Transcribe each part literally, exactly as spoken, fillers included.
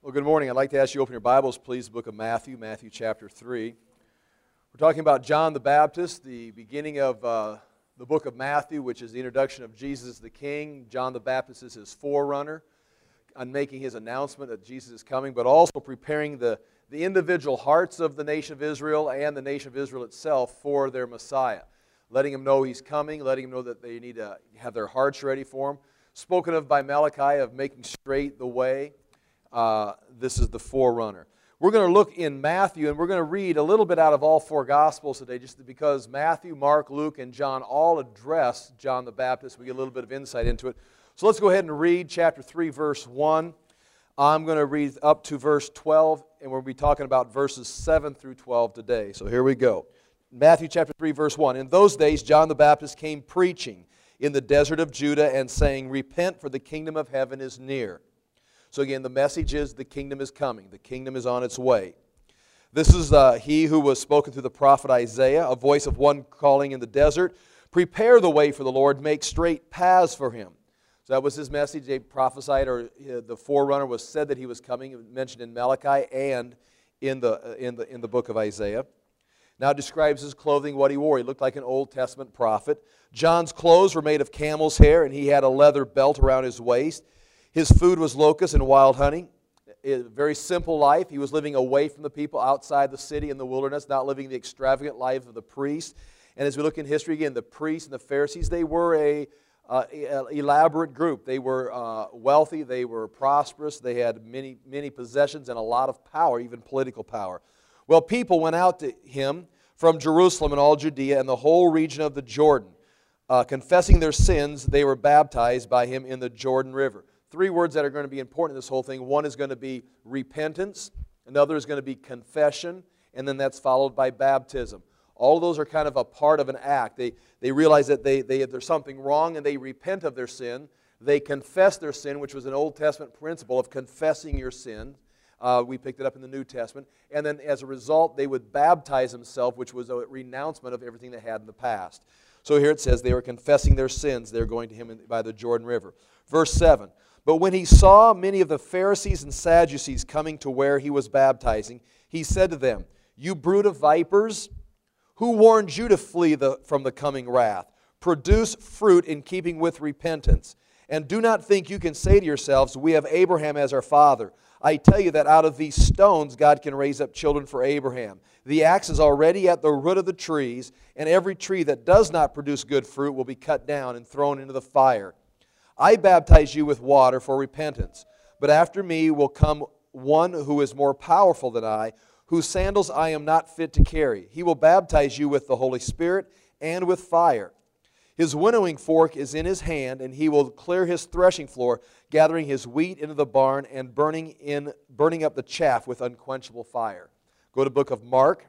Well, good morning. I'd like to ask you to open your Bibles, please, the book of Matthew, Matthew chapter three. We're talking about John the Baptist, the beginning of uh, the book of Matthew, which is the introduction of Jesus the King. John the Baptist is his forerunner on making his announcement that Jesus is coming, but also preparing the, the individual hearts of the nation of Israel and the nation of Israel itself for their Messiah. Letting them know he's coming, letting them know that they need to have their hearts ready for him. Spoken of by Malachi of making straight the way. Uh, this is the forerunner. We're going to look in Matthew, and we're going to read a little bit out of all four Gospels today, just because Matthew, Mark, Luke, and John all address John the Baptist. We get a little bit of insight into it. So let's go ahead and read chapter three, verse one. I'm going to read up to verse twelve, and we'll be talking about verses seven through twelve today. So here we go. Matthew chapter three, verse one. In those days, John the Baptist came preaching in the desert of Judah and saying, "Repent, for the kingdom of heaven is near." So again, the message is the kingdom is coming. The kingdom is on its way. This is uh, he who was spoken through the prophet Isaiah, a voice of one calling in the desert, "Prepare the way for the Lord, make straight paths for Him." So that was his message. They prophesied, or uh, the forerunner was said that he was coming, mentioned in Malachi and in the, uh, in the, in the book of Isaiah. Now it describes his clothing, what he wore. He looked like an Old Testament prophet. John's clothes were made of camel's hair, and he had a leather belt around his waist. His food was locusts and wild honey. A very simple life. He was living away from the people outside the city in the wilderness, not living the extravagant life of the priest. And as we look in history again, the priests and the Pharisees, they were a uh, elaborate group. They were uh, wealthy, they were prosperous, they had many, many possessions and a lot of power, even political power. Well, people went out to him from Jerusalem and all Judea and the whole region of the Jordan. Uh, confessing their sins, they were baptized by him in the Jordan River. Three words that are going to be important in this whole thing. One is going to be repentance. Another is going to be confession. And then that's followed by baptism. All of those are kind of a part of an act. They, they realize that they, they, there's something wrong and they repent of their sin. They confess their sin, which was an Old Testament principle of confessing your sin. Uh, we picked it up in the New Testament. And then as a result, they would baptize themselves, which was a renouncement of everything they had in the past. So here it says they were confessing their sins. They were going to him by the Jordan River. Verse seven. But when he saw many of the Pharisees and Sadducees coming to where he was baptizing, he said to them, "You brood of vipers, who warned you to flee the, from the coming wrath? Produce fruit in keeping with repentance. And do not think you can say to yourselves, 'We have Abraham as our father.' I tell you that out of these stones God can raise up children for Abraham. The axe is already at the root of the trees, and every tree that does not produce good fruit will be cut down and thrown into the fire. I baptize you with water for repentance, but after me will come one who is more powerful than I, whose sandals I am not fit to carry. He will baptize you with the Holy Spirit and with fire. His winnowing fork is in his hand, and he will clear his threshing floor, gathering his wheat into the barn and burning, in, burning up the chaff with unquenchable fire." Go to the book of Mark,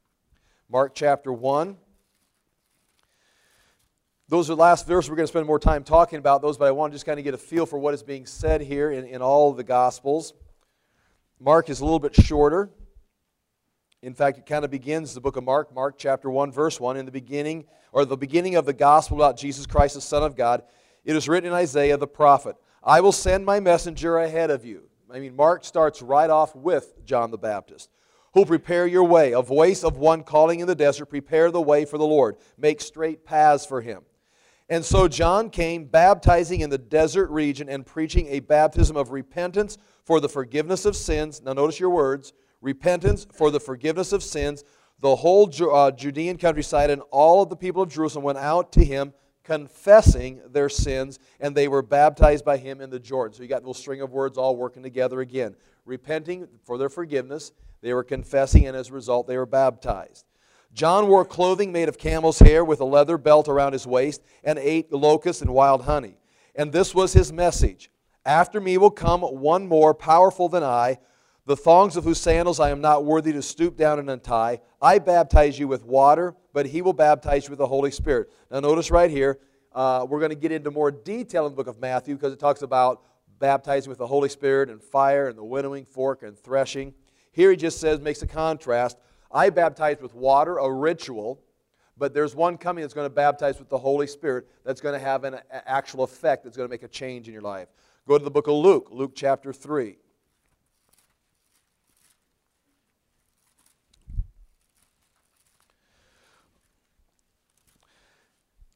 Mark chapter one. Those are the last verses. We're going to spend more time talking about those, but I want to just kind of get a feel for what is being said here in, in all of the Gospels. Mark is a little bit shorter. In fact, it kind of begins the book of Mark, Mark chapter one, verse one, in the beginning, or the beginning of the gospel about Jesus Christ, the Son of God. It is written in Isaiah the prophet, "I will send my messenger ahead of you." I mean, Mark starts right off with John the Baptist. "Who'll prepare your way, a voice of one calling in the desert, prepare the way for the Lord, make straight paths for Him." And so John came baptizing in the desert region and preaching a baptism of repentance for the forgiveness of sins. Now notice your words. Repentance for the forgiveness of sins. The whole uh, Judean countryside and all of the people of Jerusalem went out to him confessing their sins, and they were baptized by him in the Jordan. So you got a little string of words all working together again. Repenting for their forgiveness, they were confessing, and as a result they were baptized. John wore clothing made of camel's hair with a leather belt around his waist and ate locusts and wild honey. And this was his message: "After me will come one more powerful than I, the thongs of whose sandals I am not worthy to stoop down and untie. I baptize you with water, but he will baptize you with the Holy Spirit." Now notice right here, uh, we're going to get into more detail in the book of Matthew because it talks about baptizing with the Holy Spirit and fire and the winnowing fork and threshing. Here he just says, makes a contrast. I baptize with water, a ritual, but there's one coming that's going to baptize with the Holy Spirit that's going to have an actual effect that's going to make a change in your life. Go to the book of Luke, Luke chapter three.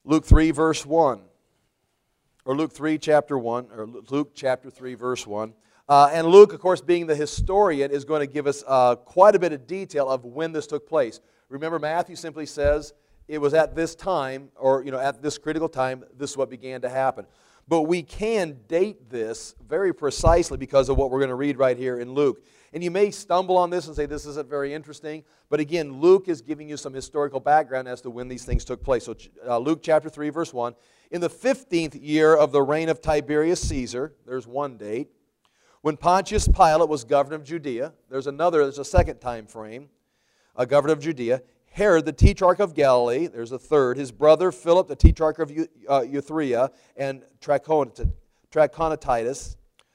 Luke three, verse one. Or Luke three, chapter one, or Luke chapter three, verse one. Uh, and Luke, of course, being the historian, is going to give us uh, quite a bit of detail of when this took place. Remember, Matthew simply says it was at this time, or you know, at this critical time, this is what began to happen. But we can date this very precisely because of what we're going to read right here in Luke. And you may stumble on this and say this isn't very interesting, but again, Luke is giving you some historical background as to when these things took place. So uh, Luke chapter three, verse one. In the fifteenth year of the reign of Tiberius Caesar, there's one date, when Pontius Pilate was governor of Judea, there's another, there's a second time frame, a governor of Judea, Herod the tetrarch of Galilee, there's a third, his brother Philip the tetrarch of Iturea, and Trachonitis, Trachonitis,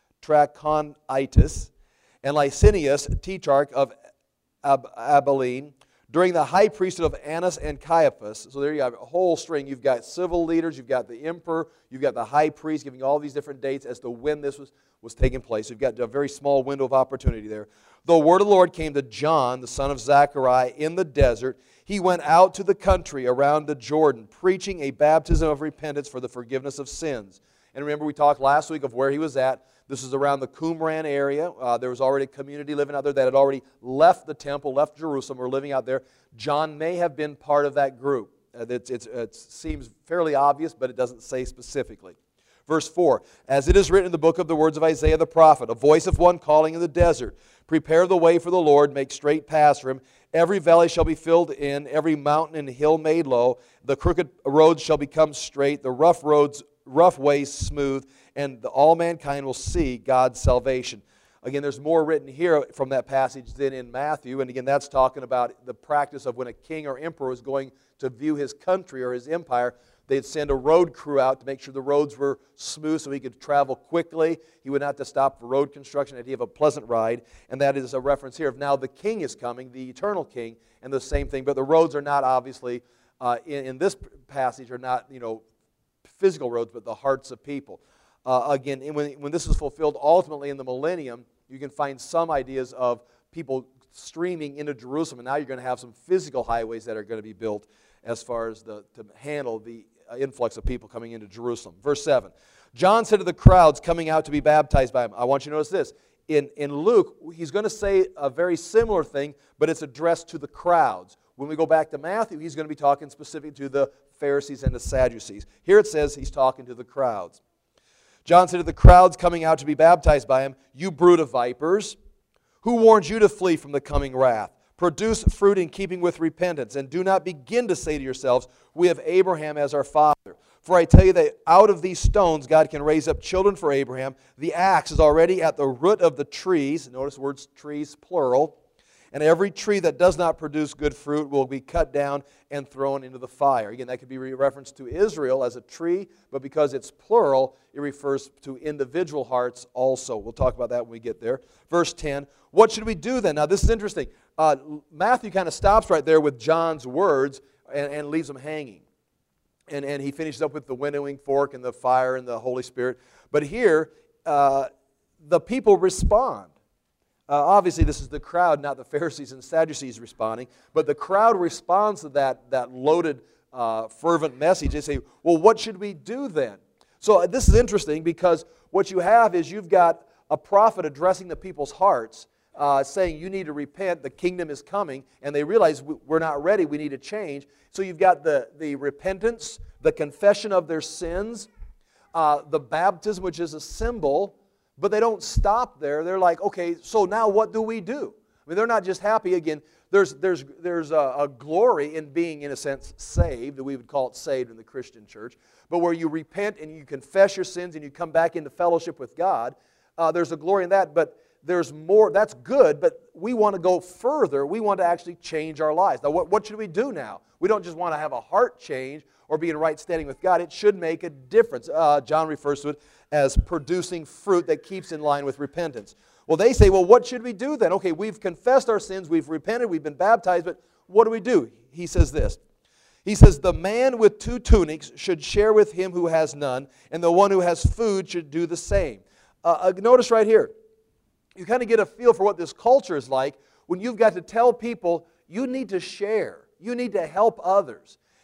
Trachonitis, and Licinius, tetrarch of Ab- Abilene, during the high priesthood of Annas and Caiaphas. So there you have a whole string. You've got civil leaders, you've got the emperor, you've got the high priest giving all these different dates as to when this was, was taking place. You've got a very small window of opportunity there. The word of the Lord came to John, the son of Zechariah, in the desert. He went out to the country around the Jordan, preaching a baptism of repentance for the forgiveness of sins. And remember, we talked last week of where he was at. This is around the Qumran area. Uh, there was already a community living out there that had already left the temple, left Jerusalem, were living out there. John may have been part of that group. Uh, it's, it's, it seems fairly obvious, but it doesn't say specifically. Verse four, as it is written in the book of the words of Isaiah the prophet, a voice of one calling in the desert, prepare the way for the Lord, make straight paths for him. Every valley shall be filled in, every mountain and hill made low. The crooked roads shall become straight, the rough roads, rough ways smooth, and the, all mankind will see God's salvation. Again, there's more written here from that passage than in Matthew, and again, that's talking about the practice of when a king or emperor was going to view his country or his empire, they'd send a road crew out to make sure the roads were smooth so he could travel quickly. He would not have to stop for road construction, and he'd have a pleasant ride. And that is a reference here of now the king is coming, the eternal king, and the same thing. But the roads are not obviously, uh, in, in this passage, are not, you know, physical roads, but the hearts of people. Uh, again, when, when this is fulfilled ultimately in the millennium, you can find some ideas of people streaming into Jerusalem, and now you're going to have some physical highways that are going to be built as far as the, to handle the influx of people coming into Jerusalem. Verse seven, John said to the crowds coming out to be baptized by him. I want you to notice this. In, in Luke, he's going to say a very similar thing, but it's addressed to the crowds. When we go back to Matthew, he's going to be talking specifically to the Pharisees and the Sadducees. Here it says he's talking to the crowds. John said to the crowds coming out to be baptized by him, you brood of vipers, who warned you to flee from the coming wrath? Produce fruit in keeping with repentance, and do not begin to say to yourselves, we have Abraham as our father. For I tell you that out of these stones God can raise up children for Abraham. The axe is already at the root of the trees. Notice words trees, plural. And every tree that does not produce good fruit will be cut down and thrown into the fire. Again, that could be a reference to Israel as a tree, but because it's plural, it refers to individual hearts also. We'll talk about that when we get there. Verse ten, what should we do then? Now, this is interesting. Uh, Matthew kind of stops right there with John's words and, and leaves them hanging. And, and he finishes up with the winnowing fork and the fire and the Holy Spirit. But here, uh, the people respond. Uh, obviously, this is the crowd, not the Pharisees and Sadducees responding. But the crowd responds to that, that loaded, uh, fervent message. They say, well, what should we do then? So uh, this is interesting because what you have is you've got a prophet addressing the people's hearts, uh, saying you need to repent, the kingdom is coming, and they realize we're not ready, we need to change. So you've got the, the repentance, the confession of their sins, uh, the baptism, which is a symbol. But they don't stop there. They're like, okay, so now what do we do? I mean, they're not just happy. Again, there's, there's, there's a, a glory in being, in a sense, saved. We would call it saved in the Christian church. But where you repent and you confess your sins and you come back into fellowship with God, uh, there's a glory in that. But there's more. That's good, but we want to go further. We want to actually change our lives. Now, what, what should we do now? We don't just want to have a heart change or be in right standing with God. It should make a difference. Uh, John refers to it as producing fruit that keeps in line with repentance. Well, they say, well, what should we do then? Okay, we've confessed our sins, we've repented, we've been baptized, but what do we do? He says this. He says, the man with two tunics should share with him who has none, and the one who has food should do the same. Uh, notice right here, you kind of get a feel for what this culture is like when you've got to tell people you need to share, you need to help others.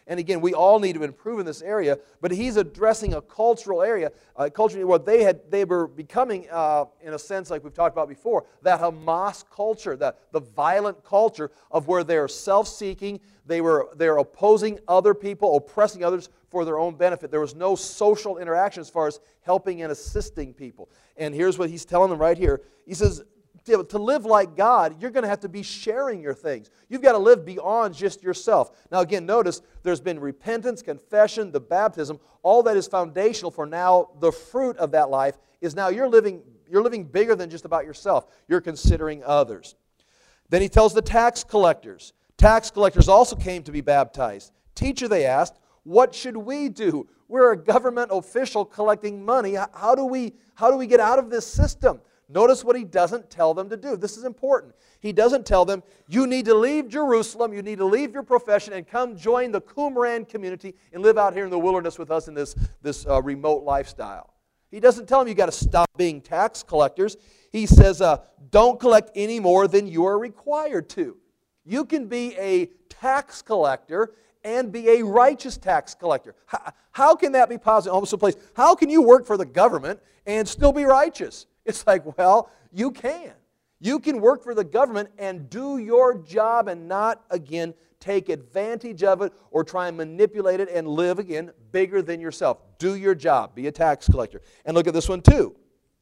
And again, we all need to improve in this area, but he's addressing a cultural area, a culture where they had they were becoming, uh, in a sense, like we've talked about before, that Hamas culture, the, the violent culture of where they're self-seeking, they were they're opposing other people, oppressing others for their own benefit. There was no social interaction as far as helping and assisting people. And here's what he's telling them right here. He says, to live like God, you're going to have to be sharing your things. You've got to live beyond just yourself. Now again, notice there's been repentance, confession, the baptism. All that is foundational for now. The fruit of that life is now you're living, you're living bigger than just about yourself. You're considering others. Then he tells the tax collectors. Tax collectors also came to be baptized. Teacher, they asked, what should we do? We're a government official collecting money. How do we, how do we get out of this system? Notice what he doesn't tell them to do. This is important. He doesn't tell them, you need to leave Jerusalem, you need to leave your profession and come join the Qumran community and live out here in the wilderness with us in this, this uh, remote lifestyle. He doesn't tell them you've got to stop being tax collectors. He says, uh, don't collect any more than you are required to. You can be a tax collector and be a righteous tax collector. How, how can that be possible? Almost a place. How can you work for the government and still be righteous? It's like, well, you can. You can work for the government and do your job and not, again, take advantage of it or try and manipulate it and live, again, bigger than yourself. Do your job. Be a tax collector. And look at this one, too.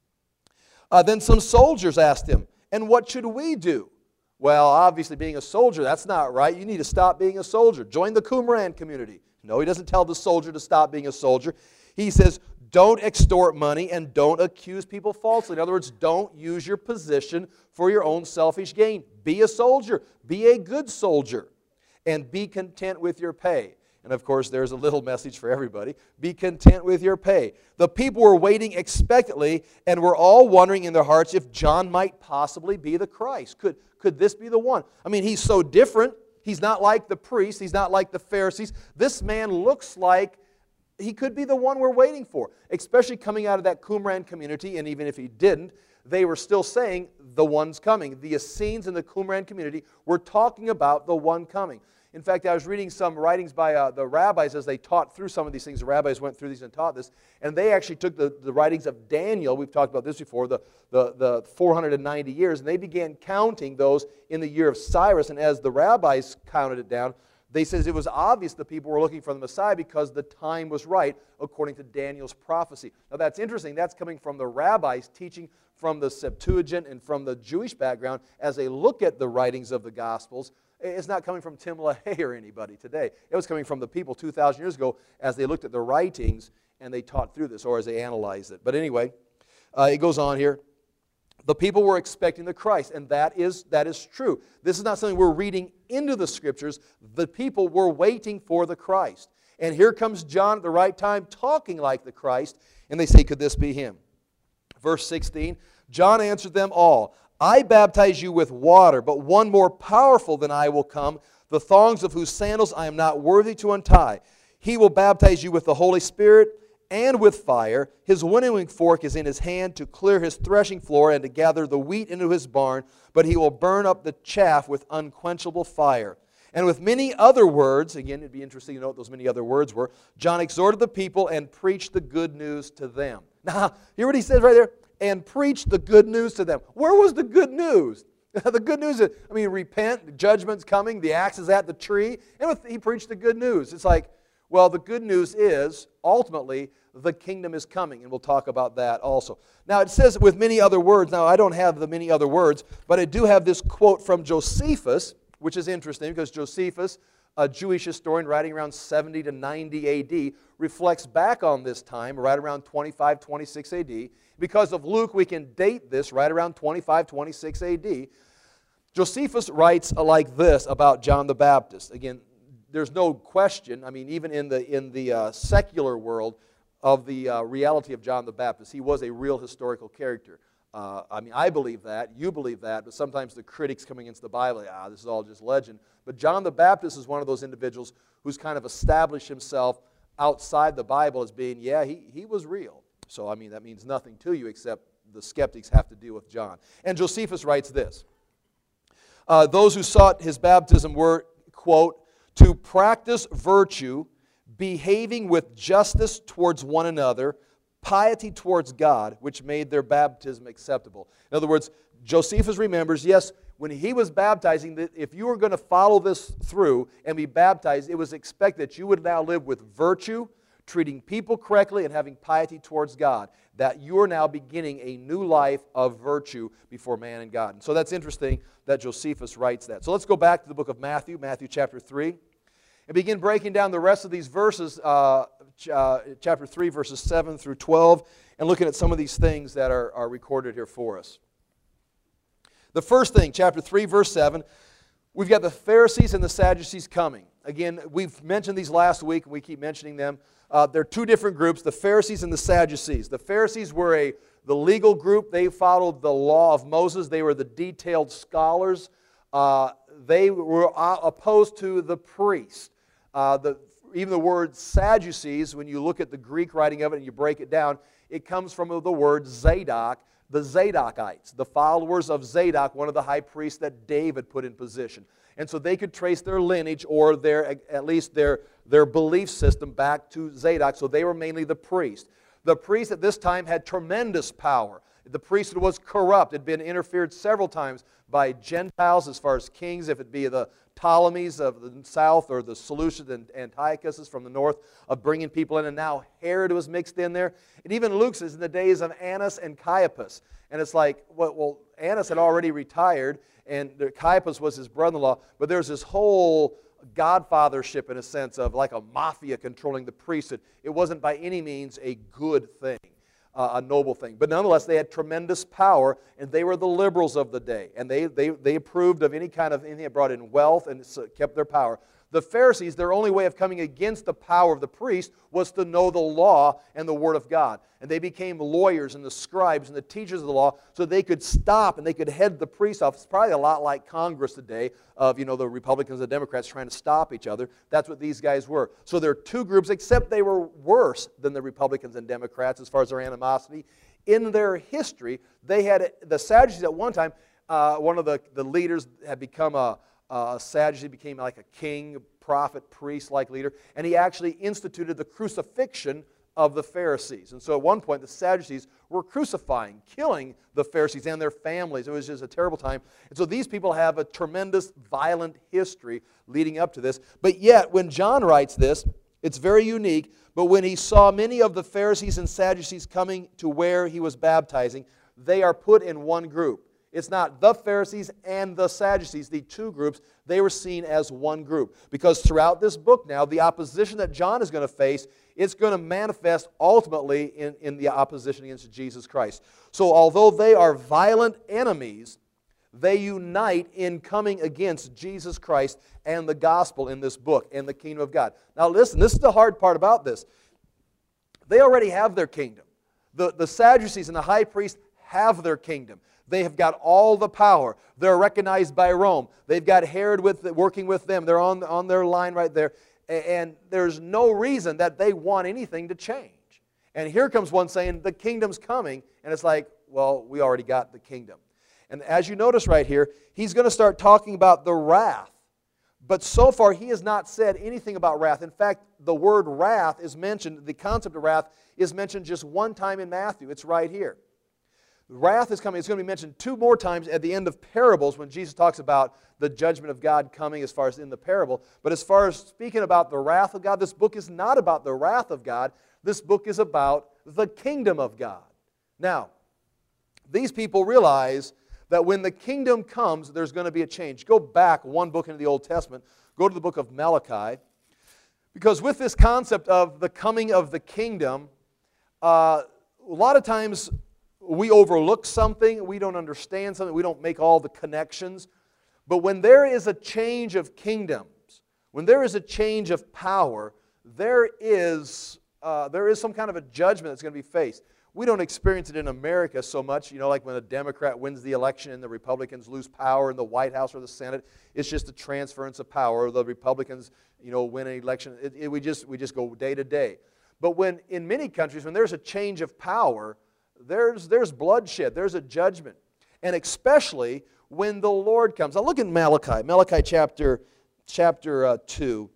Uh, then some soldiers asked him, and what should we do? Well, obviously, being a soldier, that's not right. You need to stop being a soldier. Join the Qumran community. No, he doesn't tell the soldier to stop being a soldier. He says, don't extort money and don't accuse people falsely. In other words, don't use your position for your own selfish gain. Be a soldier. Be a good soldier. And be content with your pay. And of course, there's a little message for everybody. Be content with your pay. The people were waiting expectantly and were all wondering in their hearts if John might possibly be the Christ. Could, could this be the one? I mean, he's so different. He's not like the priests. He's not like the Pharisees. This man looks like he could be the one we're waiting for, especially coming out of that Qumran community, and even if he didn't, they were still saying the one's coming. The Essenes in the Qumran community were talking about the one coming. In fact, I was reading some writings by uh, the rabbis as they taught through some of these things. The rabbis went through these and taught this, and they actually took the, the writings of Daniel, we've talked about this before, the, the, the four hundred ninety years, and they began counting those in the year of Cyrus, and as the rabbis counted it down, they says it was obvious the people were looking for the Messiah because the time was right, according to Daniel's prophecy. Now that's interesting. That's coming from the rabbis teaching from the Septuagint and from the Jewish background as they look at the writings of the Gospels. It's not coming from Tim LaHaye or anybody today. It was coming from the people two thousand years ago as they looked at the writings and they taught through this, or as they analyzed it. But anyway, uh, it goes on here. The people were expecting the Christ, and that is, that is true. This is not something we're reading into the Scriptures. The people were waiting for the Christ. And here comes John at the right time talking like the Christ, and they say, could this be him? Verse sixteen, John answered them all, I baptize you with water, but one more powerful than I will come, the thongs of whose sandals I am not worthy to untie. He will baptize you with the Holy Spirit and with fire. His winnowing fork is in his hand to clear his threshing floor and to gather the wheat into his barn, but he will burn up the chaff with unquenchable fire. And with many other words, again, it'd be interesting to know what those many other words were, John exhorted the people and preached the good news to them. Now, hear what he says right there? And preached the good news to them. Where was the good news? The good news is, I mean, repent, the judgment's coming, the axe is at the tree, and with, he preached the good news. It's like, well, the good news is, ultimately, the kingdom is coming, and we'll talk about that also. Now, it says with many other words. Now, I don't have the many other words, but I do have this quote from Josephus, which is interesting because Josephus, a Jewish historian writing around seventy to ninety A D, reflects back on this time, right around twenty-five, twenty-six A D. Because of Luke, we can date this right around twenty-five, twenty-six A D. Josephus writes like this about John the Baptist. Again, there's no question, I mean, even in the, in the uh, secular world, of the uh, reality of John the Baptist. He was a real historical character. Uh, I mean, I believe that, you believe that, but sometimes the critics coming into the Bible, ah, this is all just legend. But John the Baptist is one of those individuals who's kind of established himself outside the Bible as being, yeah, he, he was real. So, I mean, that means nothing to you except the skeptics have to deal with John. And Josephus writes this. Uh, those who sought his baptism were, quote, to practice virtue, behaving with justice towards one another, piety towards God, which made their baptism acceptable. In other words, Josephus remembers, yes, when he was baptizing, that if you were going to follow this through and be baptized, it was expected that you would now live with virtue, treating people correctly, and having piety towards God. That you are now beginning a new life of virtue before man and God. And so that's interesting that Josephus writes that. So let's go back to the book of Matthew, Matthew chapter three, and begin breaking down the rest of these verses, uh, ch- uh, chapter three, verses seven through twelve, and looking at some of these things that are, are recorded here for us. The first thing, chapter three, verse seven, we've got the Pharisees and the Sadducees coming. Again, we've mentioned these last week, and we keep mentioning them. Uh, they're two different groups, the Pharisees and the Sadducees. The Pharisees were a the legal group. They followed the law of Moses. They were the detailed scholars. Uh, they were opposed to the priest. Uh, the, even the word Sadducees, when you look at the Greek writing of it and you break it down, it comes from the word Zadok, the Zadokites, the followers of Zadok, one of the high priests that David put in position. And so they could trace their lineage or their, at least their, their belief system back to Zadok, so they were mainly the priest. The priest at this time had tremendous power. The priesthood was corrupt. It had been interfered several times by Gentiles as far as kings, if it be the Ptolemies of the south or the Seleucids and Antiochuses from the north, of bringing people in. And now Herod was mixed in there. And even Luke says in the days of Annas and Caiaphas. And it's like, well, well Annas had already retired, and Caiaphas was his brother-in-law. But there's this whole godfathership in a sense of like a mafia controlling the priesthood. It wasn't by any means a good thing. Uh, a noble thing. But nonetheless, they had tremendous power, and they were the liberals of the day. And they, they, they approved of any kind of anything that brought in wealth and kept their power. The Pharisees, their only way of coming against the power of the priest was to know the law and the Word of God. And they became lawyers and the scribes and the teachers of the law so they could stop and they could head the priest off. It's probably a lot like Congress today of, you know, the Republicans and the Democrats trying to stop each other. That's what these guys were. So there are two groups, except they were worse than the Republicans and Democrats as far as their animosity. In their history, they had, the Sadducees at one time, uh, one of the, the leaders had become a Uh, Sadducee, became like a king, prophet, priest-like leader, and he actually instituted the crucifixion of the Pharisees. And so at one point, the Sadducees were crucifying, killing the Pharisees and their families. It was just a terrible time. And so these people have a tremendous, violent history leading up to this. But yet, when John writes this, it's very unique. But when he saw many of the Pharisees and Sadducees coming to where he was baptizing, they are put in one group. It's not the Pharisees and the Sadducees, the two groups. They were seen as one group. Because throughout this book now, the opposition that John is going to face, it's going to manifest ultimately in, in the opposition against Jesus Christ. So although they are violent enemies, they unite in coming against Jesus Christ and the gospel in this book and the kingdom of God. Now listen, this is the hard part about this. They already have their kingdom. The, the Sadducees and the high priest have their kingdom. They have got all the power. They're recognized by Rome. They've got Herod with, working with them. They're on, on their line right there. And there's no reason that they want anything to change. And here comes one saying, the kingdom's coming. And it's like, well, we already got the kingdom. And as you notice right here, he's going to start talking about the wrath. But so far, he has not said anything about wrath. In fact, the word wrath is mentioned, the concept of wrath is mentioned just one time in Matthew. It's right here. Wrath is coming. It's going to be mentioned two more times at the end of parables when Jesus talks about the judgment of God coming as far as in the parable. But as far as speaking about the wrath of God, this book is not about the wrath of God. This book is about the kingdom of God. Now, these people realize that when the kingdom comes, there's going to be a change. Go back one book into the Old Testament. Go to the book of Malachi. Because with this concept of the coming of the kingdom, uh, a lot of times we overlook something, we don't understand something, we don't make all the connections. But when there is a change of kingdoms, when there is a change of power, there is, uh, there is some kind of a judgment that's going to be faced. We don't experience it in America so much, you know, like when a Democrat wins the election and the Republicans lose power in the White House or the Senate. It's just a transference of power. The Republicans, you know, win an election. It, it, we, just, we just go day to day. But when, in many countries, when there's a change of power, There's, there's bloodshed, there's a judgment. And especially when the Lord comes. Now look at Malachi, Malachi chapter chapter uh, two,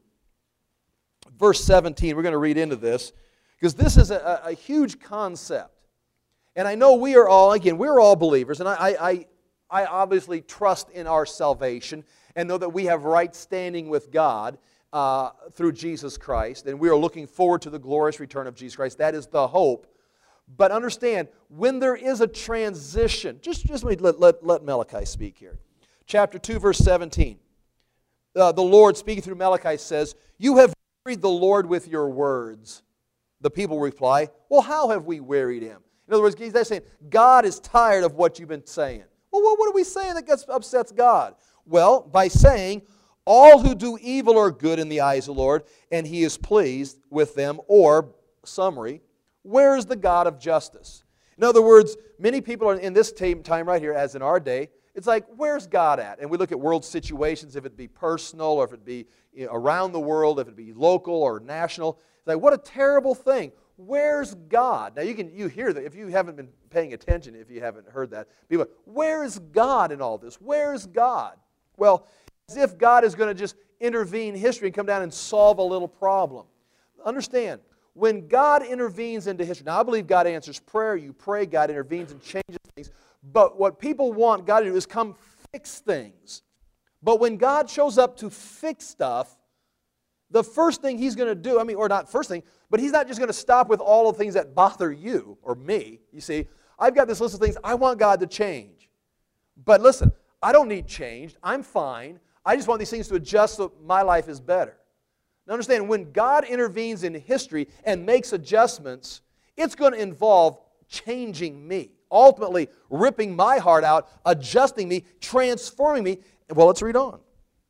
verse seventeen. We're going to read into this because this is a, a huge concept. And I know we are all, again, we're all believers, and I, I, I obviously trust in our salvation and know that we have right standing with God uh, through Jesus Christ, and we are looking forward to the glorious return of Jesus Christ. That is the hope. But understand, when there is a transition, just, just let, let, let Malachi speak here. Chapter two, verse seventeen. Uh, the Lord, speaking through Malachi, says, "You have wearied the Lord with your words." The people reply, "Well, how have we wearied Him?" In other words, they're saying, God is tired of what you've been saying. Well, what are we saying that gets, upsets God? Well, by saying, all who do evil are good in the eyes of the Lord, and He is pleased with them. Or, summary, where is the God of justice? In other words, many people are in this time right here, as in our day, it's like, where's God at? And we look at world situations, if it be personal, or if it be you know, around the world, if it be local or national. It's like, what a terrible thing. Where's God? Now you can you hear that if you haven't been paying attention, if you haven't heard that. People, where is God in all this? Where is God? Well, as if God is going to just intervene in history and come down and solve a little problem. Understand, when God intervenes into history, now I believe God answers prayer. You pray, God intervenes and changes things. But what people want God to do is come fix things. But when God shows up to fix stuff, the first thing He's going to do, I mean, or not first thing, but He's not just going to stop with all of the things that bother you or me. You see, I've got this list of things I want God to change. But listen, I don't need changed. I'm fine. I just want these things to adjust so my life is better. Now understand, when God intervenes in history and makes adjustments, it's going to involve changing me. Ultimately, ripping my heart out, adjusting me, transforming me. Well, let's read on.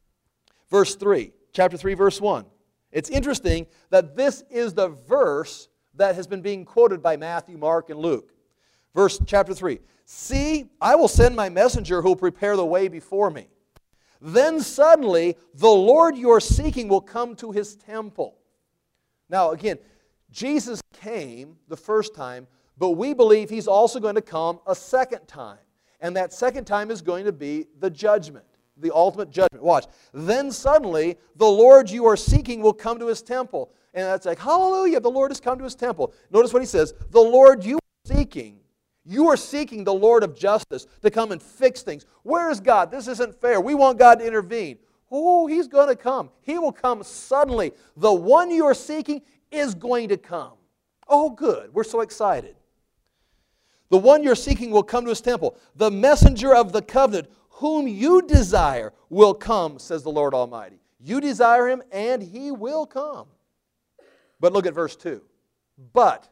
Verse three, chapter three, verse one. It's interesting that this is the verse that has been being quoted by Matthew, Mark, and Luke. Verse chapter three. "See, I will send my messenger who will prepare the way before me. Then suddenly the Lord you are seeking will come to His temple." Now again, Jesus came the first time, but we believe He's also going to come a second time. And that second time is going to be the judgment. The ultimate judgment. Watch. "Then suddenly the Lord you are seeking will come to His temple." And that's like, hallelujah, the Lord has come to His temple. Notice what He says. The Lord you are seeking, you are seeking the Lord of justice to come and fix things. Where is God? This isn't fair. We want God to intervene. Oh, He's going to come. He will come suddenly. The one you are seeking is going to come. Oh, good. We're so excited. "The one you're seeking will come to His temple. The messenger of the covenant, whom you desire, will come, says the Lord Almighty." You desire Him, and He will come. But look at verse two. "But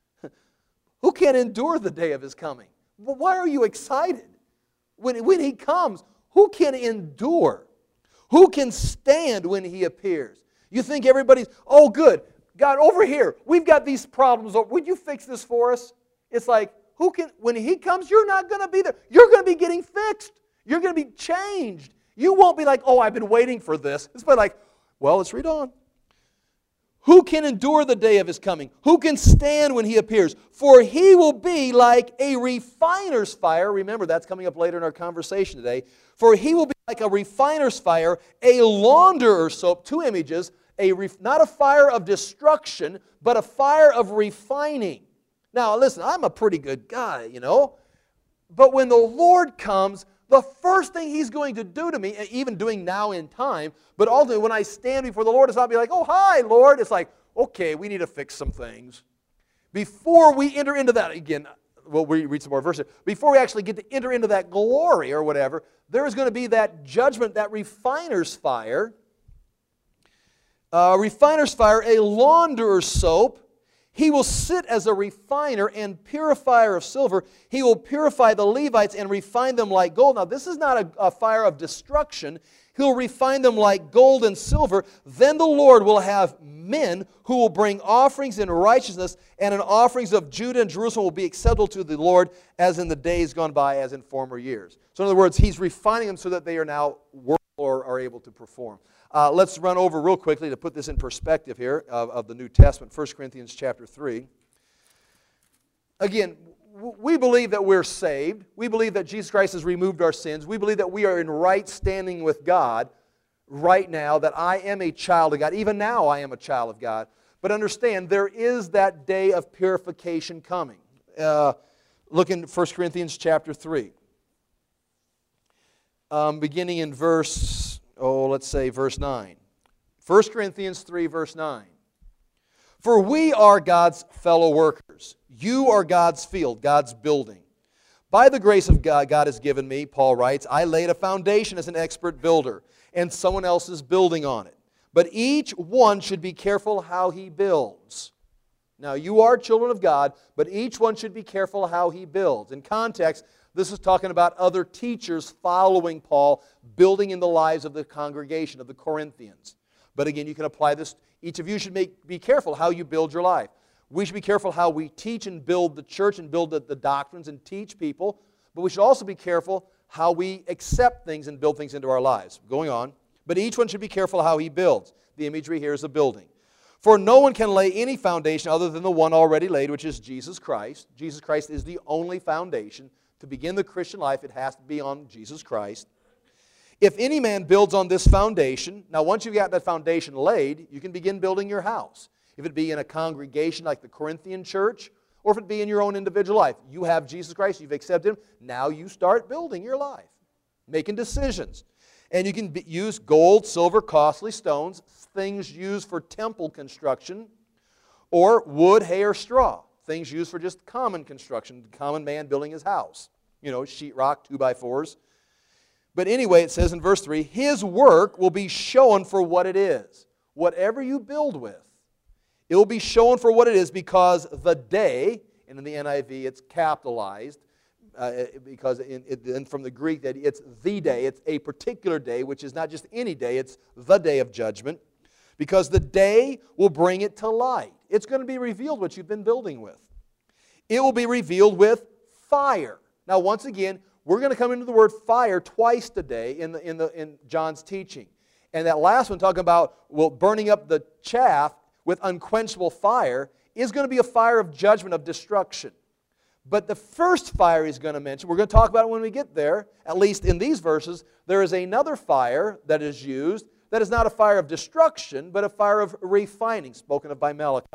who can endure the day of His coming?" Well, why are you excited? When, when He comes, who can endure? Who can stand when He appears? You think everybody's, oh good, God, over here, we've got these problems. Would you fix this for us? It's like, who can, when He comes, you're not going to be there. You're going to be getting fixed. You're going to be changed. You won't be like, oh, I've been waiting for this. It's like, well, let's read on. "Who can endure the day of His coming? Who can stand when He appears? For He will be like a refiner's fire." Remember, that's coming up later in our conversation today. "For He will be like a refiner's fire, a launderer's soap." Two images. A ref, not a fire of destruction, but a fire of refining. Now, listen, I'm a pretty good guy, you know. But when the Lord comes, the first thing He's going to do to me, even doing now in time, but ultimately when I stand before the Lord, it's not be like, oh, hi, Lord. It's like, okay, we need to fix some things. Before we enter into that, again, we'll read some more verses. Before we actually get to enter into that glory or whatever, there is going to be that judgment, that refiner's fire. Uh, refiner's fire, a launderer's soap. "He will sit as a refiner and purifier of silver. He will purify the Levites and refine them like gold." Now, this is not a, a fire of destruction. He'll refine them like gold and silver. "Then the Lord will have men who will bring offerings in righteousness, and in offerings of Judah and Jerusalem will be acceptable to the Lord, as in the days gone by, as in former years." So in other words, He's refining them so that they are now workable or are able to perform. Uh, let's run over real quickly to put this in perspective here of, of the New Testament, First Corinthians chapter three. Again, w- we believe that we're saved. We believe that Jesus Christ has removed our sins. We believe that we are in right standing with God. right now that I am a child of God. Even now I am a child of God. But understand, there is that day of purification coming. Uh, look in First Corinthians chapter three. Um, beginning in verse, oh, let's say verse nine. First Corinthians three, verse nine. For we are God's fellow workers. You are God's field, God's building. By the grace of God, God has given me, Paul writes, I laid a foundation as an expert builder, and someone else is building on it. But each one should be careful how he builds. Now, you are children of God, but each one should be careful how he builds. In context, this is talking about other teachers following Paul, building in the lives of the congregation, of the Corinthians. But again, you can apply this. Each of you should make, be careful how you build your life. We should be careful how we teach and build the church and build the, the doctrines and teach people. But we should also be careful how we accept things and build things into our lives. Going on. But each one should be careful how he builds. The imagery here is a building. For no one can lay any foundation other than the one already laid, which is Jesus Christ. Jesus Christ is the only foundation. To begin the Christian life, it has to be on Jesus Christ. If any man builds on this foundation, now once you've got that foundation laid, you can begin building your house. If it be in a congregation like the Corinthian church, or if it be in your own individual life. You have Jesus Christ, you've accepted Him, now you start building your life, making decisions. And you can be, use gold, silver, costly stones, things used for temple construction, or wood, hay, or straw, things used for just common construction, common man building his house. You know, sheetrock, two by fours. But anyway, it says in verse three, his work will be shown for what it is. Whatever you build with, it will be shown for what it is, because the day, and in the N I V it's capitalized, uh, because in, in, from the Greek that it's the day, it's a particular day, which is not just any day, it's the day of judgment, because the day will bring it to light. It's going to be revealed what you've been building with. It will be revealed with fire. Now once again, we're going to come into the word fire twice today in, the, in, the, in John's teaching. And that last one, talking about well, burning up the chaff with unquenchable fire, is going to be a fire of judgment, of destruction. But the first fire he's going to mention, we're going to talk about it when we get there, at least in these verses, there is another fire that is used that is not a fire of destruction, but a fire of refining, spoken of by Malachi.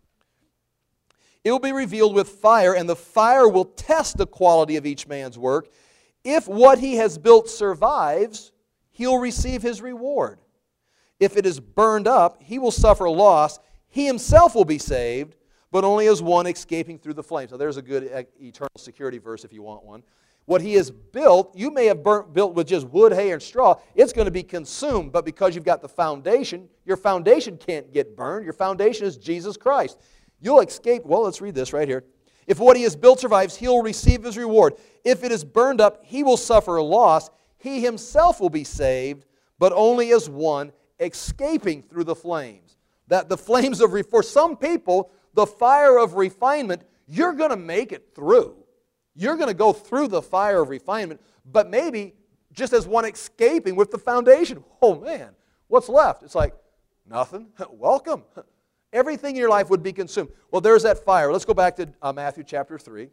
It will be revealed with fire, and the fire will test the quality of each man's work. If what he has built survives, he'll receive his reward. If it is burned up, he will suffer loss. He himself will be saved, but only as one escaping through the flames. So there's a good eternal security verse if you want one. What he has built, you may have burnt, built with just wood, hay, and straw. It's going to be consumed, but because you've got the foundation, your foundation can't get burned. Your foundation is Jesus Christ. You'll escape. Well, let's read this right here. If what he has built survives, he'll receive his reward. If it is burned up, he will suffer a loss. He himself will be saved, but only as one escaping through the flames. That the flames of, for some people, the fire of refinement, you're going to make it through. You're going to go through the fire of refinement, but maybe just as one escaping with the foundation. Oh man, what's left? It's like, nothing. Welcome. Everything in your life would be consumed. Well, there's that fire. Let's go back to uh, Matthew chapter three.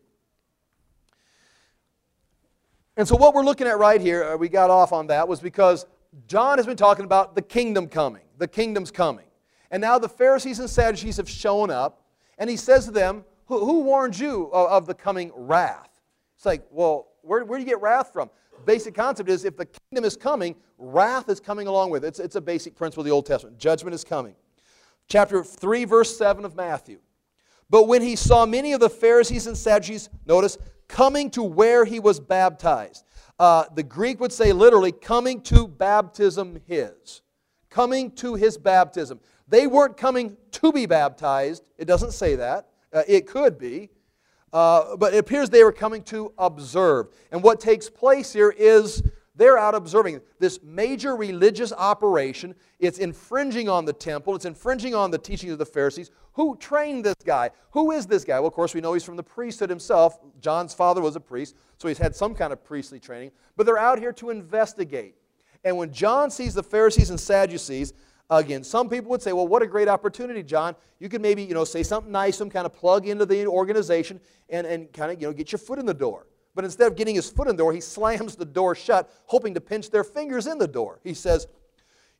And so what we're looking at right here, uh, we got off on that, was because John has been talking about the kingdom coming. The kingdom's coming. And now the Pharisees and Sadducees have shown up, and he says to them, who, who warned you of, of the coming wrath? It's like, well, where, where do you get wrath from? Basic concept is if the kingdom is coming, wrath is coming along with it. It's, it's a basic principle of the Old Testament. Judgment is coming. Chapter three, verse seven of Matthew. But when he saw many of the Pharisees and Sadducees, notice, coming to where he was baptized. Uh, the Greek would say literally, coming to baptism his. Coming to his baptism. They weren't coming to be baptized. It doesn't say that. Uh, it could be. Uh, but it appears they were coming to observe. And what takes place here is they're out observing this major religious operation. It's infringing on the temple. It's infringing on the teaching of the Pharisees. Who trained this guy? Who is this guy? Well, of course, we know he's from the priesthood himself. John's father was a priest, so he's had some kind of priestly training. But they're out here to investigate. And when John sees the Pharisees and Sadducees, again, some people would say, well, what a great opportunity, John. You could maybe, you know, say something nice, some kind of plug into the organization and, and kind of, you know, get your foot in the door. But instead of getting his foot in the door, he slams the door shut, hoping to pinch their fingers in the door. He says,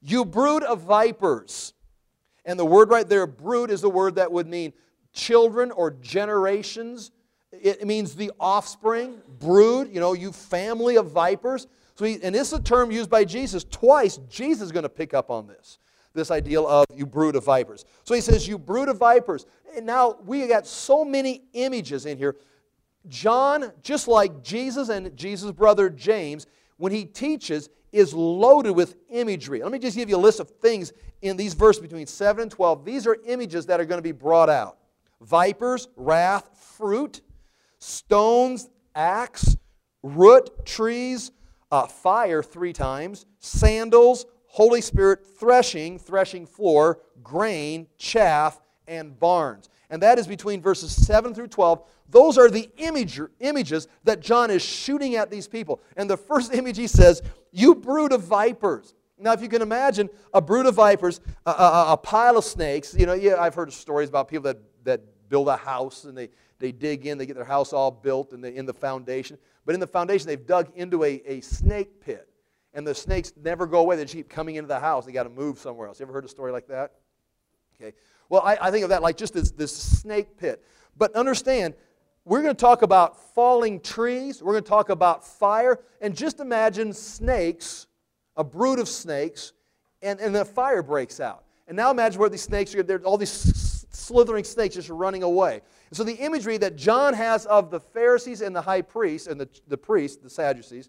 You brood of vipers. And the word right there, brood, is the word that would mean children or generations. It means the offspring, brood, you know, you family of vipers. So he, and this is a term used by Jesus. Twice, Jesus is going to pick up on this, this ideal of you brood of vipers. So he says, you brood of vipers. And now we got so many images in here. John, just like Jesus and Jesus' brother James, when he teaches, is loaded with imagery. Let me just give you a list of things in these verses between seven and twelve. These are images that are going to be brought out. Vipers, wrath, fruit, stones, axe, root, trees, uh, fire three times, sandals, Holy Spirit, threshing, threshing floor, grain, chaff, and barns. And that is between verses seven through twelve. Those are the image, images that John is shooting at these people. And the first image he says, you brood of vipers. Now, if you can imagine a brood of vipers, a, a, a pile of snakes. You know, yeah, I've heard stories about people that, that build a house and they, they dig in, they get their house all built and they, in the foundation. But in the foundation, they've dug into a, a snake pit. And the snakes never go away. They just keep coming into the house. They got to move somewhere else. You ever heard a story like that? Okay. Well, I, I think of that like just this, this snake pit. But understand, we're going to talk about falling trees. We're going to talk about fire. And just imagine snakes, a brood of snakes, and, and the fire breaks out. And now imagine where these snakes are, there's all these slithering snakes just running away. And so the imagery that John has of the Pharisees and the high priests, and the, the priests, the Sadducees,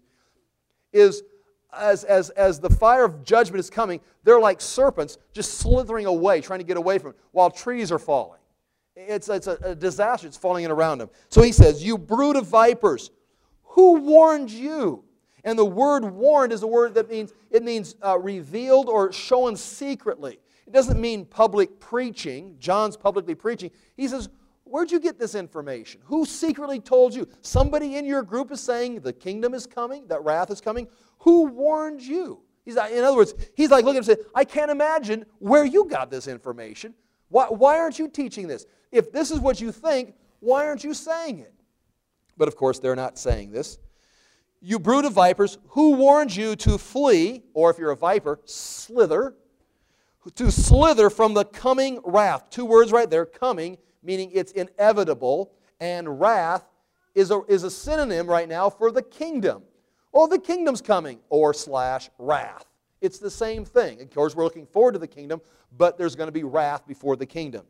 is as, as, as the fire of judgment is coming, they're like serpents just slithering away, trying to get away from it, while trees are falling. It's, it's a, a disaster. It's falling in around them. So he says, you brood of vipers, who warned you? And the word warned is a word that means, it means uh, revealed or shown secretly. It doesn't mean public preaching. John's publicly preaching. He says, where'd you get this information? Who secretly told you? Somebody in your group is saying the kingdom is coming, that wrath is coming. Who warned you? He's like, in other words, he's like looking at him and saying, I can't imagine where you got this information. Why, why aren't you teaching this? If this is what you think, why aren't you saying it? But of course, they're not saying this. You brood of vipers, who warned you to flee, or if you're a viper, slither, to slither from the coming wrath. Two words right there, coming, meaning it's inevitable, and wrath is a, is a synonym right now for the kingdom. Oh, the kingdom's coming, or slash wrath. It's the same thing. Of course, we're looking forward to the kingdom, but there's going to be wrath before the kingdom.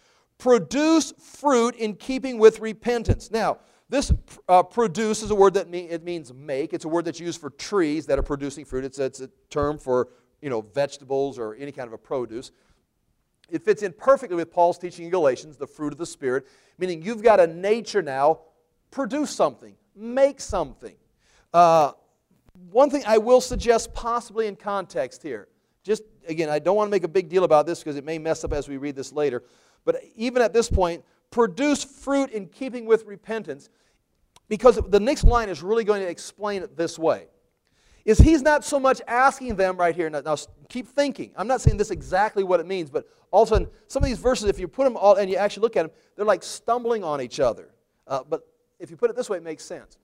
Produce fruit in keeping with repentance. Now, this uh, produce is a word that mean, it means make. It's a word that's used for trees that are producing fruit. It's, it's a term for, you know, vegetables or any kind of a produce. It fits in perfectly with Paul's teaching in Galatians, the fruit of the Spirit, meaning you've got a nature now, produce something, make something. Uh, one thing I will suggest possibly in context here, just again, I don't want to make a big deal about this because it may mess up as we read this later, but even at this point, produce fruit in keeping with repentance, because the next line is really going to explain it this way. Is he's not so much asking them right here, now, now keep thinking, I'm not saying this exactly what it means, but all of a sudden, some of these verses, if you put them all and you actually look at them, they're like stumbling on each other. Uh, but if you put it this way, it makes sense.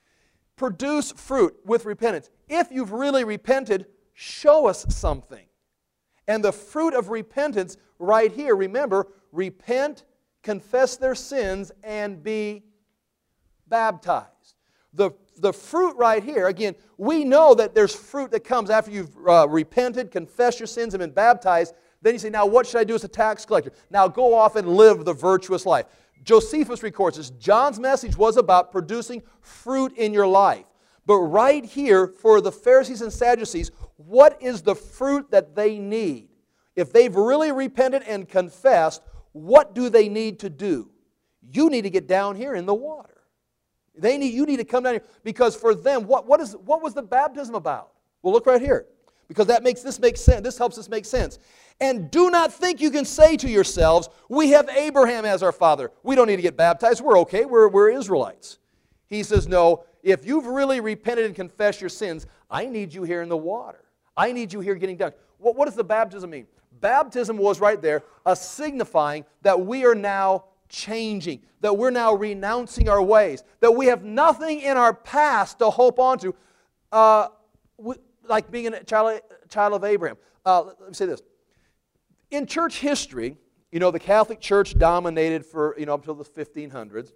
Produce fruit with repentance. If you've really repented, show us something. And the fruit of repentance right here, remember, repent, confess their sins, and be baptized. The, the fruit right here, again, we know that there's fruit that comes after you've uh, repented, confessed your sins, and been baptized. Then you say, now what should I do as a tax collector? Now go off and live the virtuous life. Josephus records this. John's message was about producing fruit in your life. But right here, for the Pharisees and Sadducees, what is the fruit that they need? If they've really repented and confessed, what do they need to do? You need to get down here in the water. They need, you need to come down here, because for them, what, what, is, what was the baptism about? Well, look right here, because that makes this make sense. This helps us make sense. And do not think you can say to yourselves, we have Abraham as our father. We don't need to get baptized. We're okay. We're, we're Israelites. He says, no, if you've really repented and confessed your sins, I need you here in the water. I need you here getting down. What, what does the baptism mean? Baptism was right there, a signifying that we are now changing, that we're now renouncing our ways, that we have nothing in our past to hope on to. Uh, we, like being a child, child of Abraham. Uh, let me say this. In church history, you know, the Catholic Church dominated for, you know, up until the fifteen hundreds.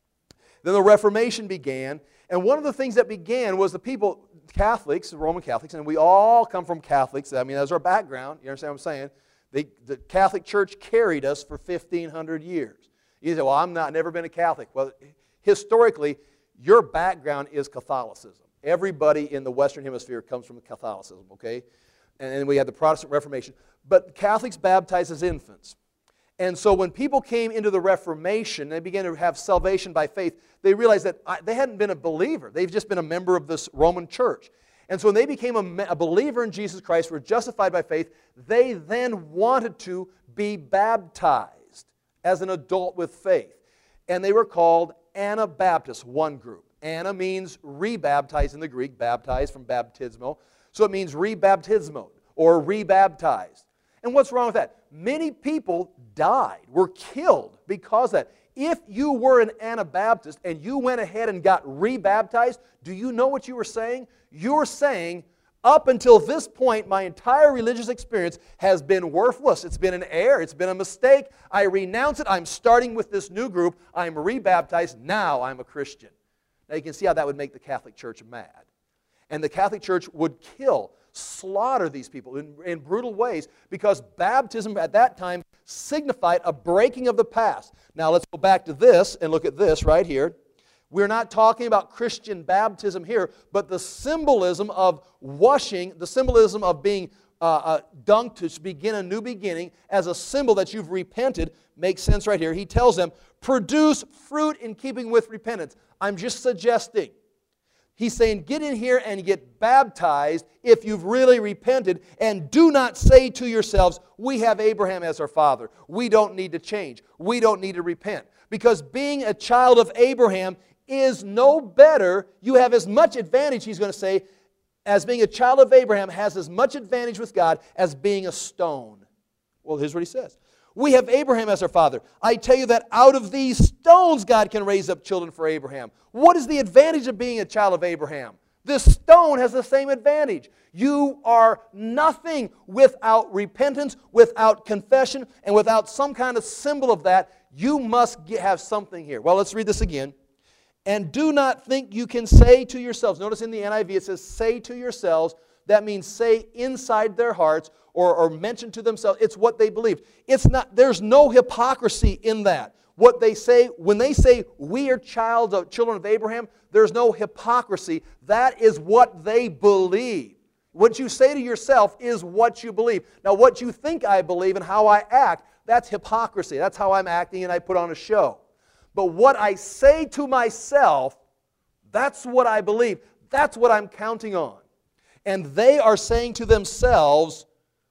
Then the Reformation began, and one of the things that began was the people, Catholics, Roman Catholics, and we all come from Catholics. I mean, that's our background. You understand what I'm saying? They, the Catholic Church carried us for fifteen hundred years. You say, well, I'm not, never been a Catholic. Well, historically, your background is Catholicism. Everybody in the Western Hemisphere comes from Catholicism, okay? And then we had the Protestant Reformation. But Catholics baptized as infants. And so when people came into the Reformation, they began to have salvation by faith, they realized that they hadn't been a believer. They've just been a member of this Roman church. And so when they became a, a believer in Jesus Christ, were justified by faith, they then wanted to be baptized as an adult with faith. And they were called Anabaptists, one group. Ana means rebaptized in the Greek, baptized from baptismo. So it means rebaptismo or rebaptized. And what's wrong with that? Many people died, were killed because of that. If you were an Anabaptist and you went ahead and got rebaptized, do you know what you were saying? You were saying, up until this point, my entire religious experience has been worthless. It's been an error. It's been a mistake. I renounce it. I'm starting with this new group. I'm rebaptized. Now I'm a Christian. Now you can see how that would make the Catholic Church mad. And the Catholic Church would kill, slaughter these people in, in brutal ways because baptism at that time signified a breaking of the past. Now let's go back to this and look at this right here. We're not talking about Christian baptism here, but the symbolism of washing, the symbolism of being uh, uh, dunked to begin a new beginning as a symbol that you've repented makes sense right here. He tells them, produce fruit in keeping with repentance. I'm just suggesting. He's saying, get in here and get baptized if you've really repented, and do not say to yourselves, we have Abraham as our father. We don't need to change. We don't need to repent. Because being a child of Abraham is no better. You have as much advantage, he's going to say, as being a child of Abraham has as much advantage with God as being a stone. Well, here's what he says. We have Abraham as our father. I tell you that out of these stones God can raise up children for Abraham. What is the advantage of being a child of Abraham? This stone has the same advantage. You are nothing without repentance, without confession, and without some kind of symbol of that. You must get, have something here. Well, let's read this again. And do not think you can say to yourselves. Notice in the N I V it says, say to yourselves. That means say inside their hearts or, or mention to themselves. It's what they believed. It's not, there's no hypocrisy in that. What they say, when they say we are child of, children of Abraham, there's no hypocrisy. That is what they believe. What you say to yourself is what you believe. Now what you think I believe and how I act, that's hypocrisy. That's how I'm acting and I put on a show. But what I say to myself, that's what I believe. That's what I'm counting on. And they are saying to themselves,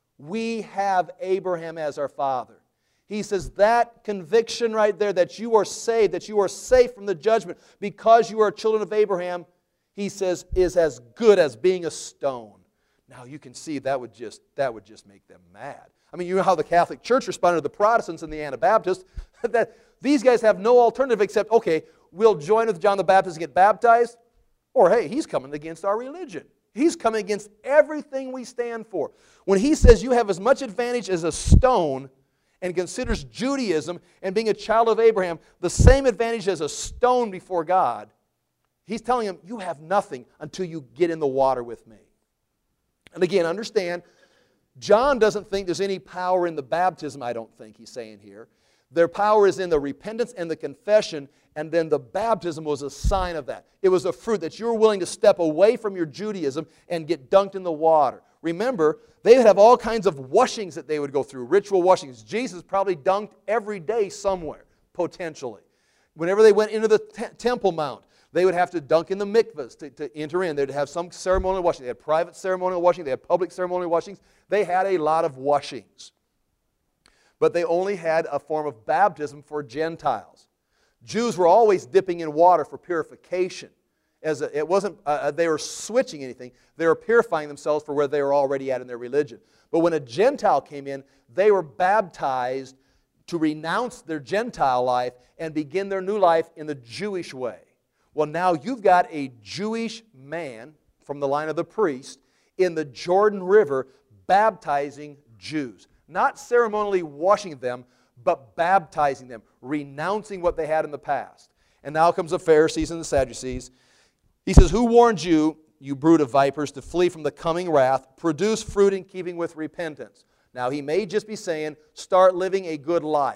we have Abraham as our father. He says that conviction right there, that you are saved, that you are safe from the judgment because you are children of Abraham, he says, is as good as being a stone. Now you can see that would just, that would just make them mad. I mean, you know how the Catholic Church responded to the Protestants and the Anabaptists, that these guys have no alternative except, okay, we'll join with John the Baptist and get baptized, or hey, he's coming against our religion. He's coming against everything we stand for. When he says you have as much advantage as a stone and considers Judaism and being a child of Abraham the same advantage as a stone before God, he's telling them you have nothing until you get in the water with me. And again, understand, John doesn't think there's any power in the baptism, I don't think he's saying here. Their power is in the repentance and the confession, and then the baptism was a sign of that. It was a fruit that you were willing to step away from your Judaism and get dunked in the water. Remember, they would have all kinds of washings that they would go through, ritual washings. Jesus probably dunked every day somewhere, potentially. Whenever they went into the te- Temple Mount, they would have to dunk in the mikvahs to, to enter in. They'd have some ceremonial washing. They had private ceremonial washing. They had public ceremonial washings. They had a lot of washings. But they only had a form of baptism for Gentiles. Jews were always dipping in water for purification. As a, it wasn't uh, they were switching anything. They were purifying themselves for where they were already at in their religion. But when a Gentile came in, they were baptized to renounce their Gentile life and begin their new life in the Jewish way. Well, now you've got a Jewish man from the line of the priest in the Jordan River baptizing Jews. Not ceremonially washing them, but baptizing them, renouncing what they had in the past. And now comes the Pharisees and the Sadducees. He says, who warned you, you brood of vipers, to flee from the coming wrath, produce fruit in keeping with repentance? Now, he may just be saying, start living a good life.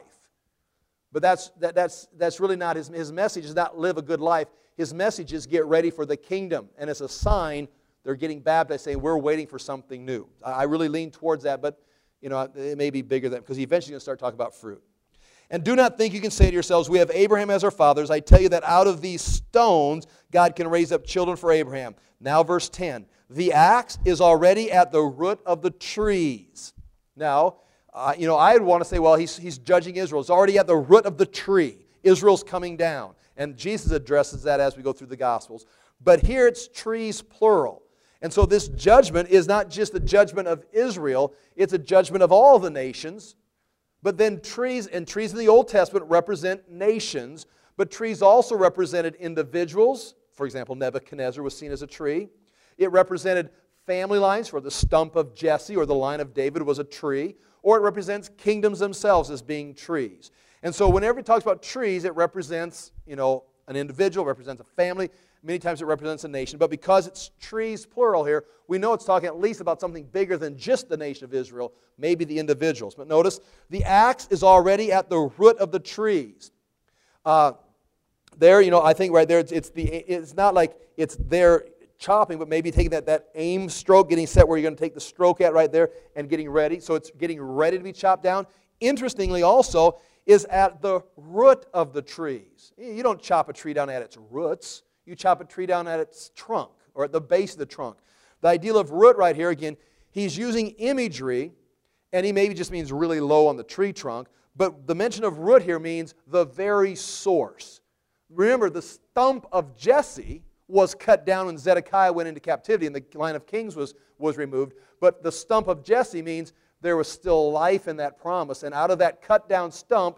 But that's, that, that's, that's really not his, his message is not live a good life. His message is get ready for the kingdom. And it's a sign they're getting baptized, saying we're waiting for something new. I, I really lean towards that, but you know, it may be bigger than, because he's eventually going to start talking about fruit. And do not think you can say to yourselves, we have Abraham as our fathers. I tell you that out of these stones, God can raise up children for Abraham. Now verse ten. The axe is already at the root of the trees. Now, uh, you know, I would want to say, well, he's, he's judging Israel. It's already at the root of the tree. Israel's coming down. And Jesus addresses that as we go through the Gospels. But here it's trees plural. And so this judgment is not just the judgment of Israel. It's a judgment of all the nations. But then trees, and trees in the Old Testament represent nations, but trees also represented individuals. For example, Nebuchadnezzar was seen as a tree. It represented family lines, for the stump of Jesse or the line of David was a tree. Or it represents kingdoms themselves as being trees. And so whenever it talks about trees, it represents, you know, an individual, represents a family. Many times it represents a nation. But because it's trees plural here, we know it's talking at least about something bigger than just the nation of Israel, maybe the individuals. But notice, the axe is already at the root of the trees. Uh, there, you know, I think right there, it's, it's, the, it's not like it's there chopping, but maybe taking that, that aim stroke, getting set where you're going to take the stroke at right there and getting ready. So it's getting ready to be chopped down. Interestingly also, is at the root of the trees. You don't chop a tree down at its roots. You chop a tree down at its trunk or at the base of the trunk. The idea of root right here, again, he's using imagery, and he maybe just means really low on the tree trunk, but the mention of root here means the very source. Remember, the stump of Jesse was cut down when Zedekiah went into captivity and the line of kings was, was removed, but the stump of Jesse means there was still life in that promise, and out of that cut down stump,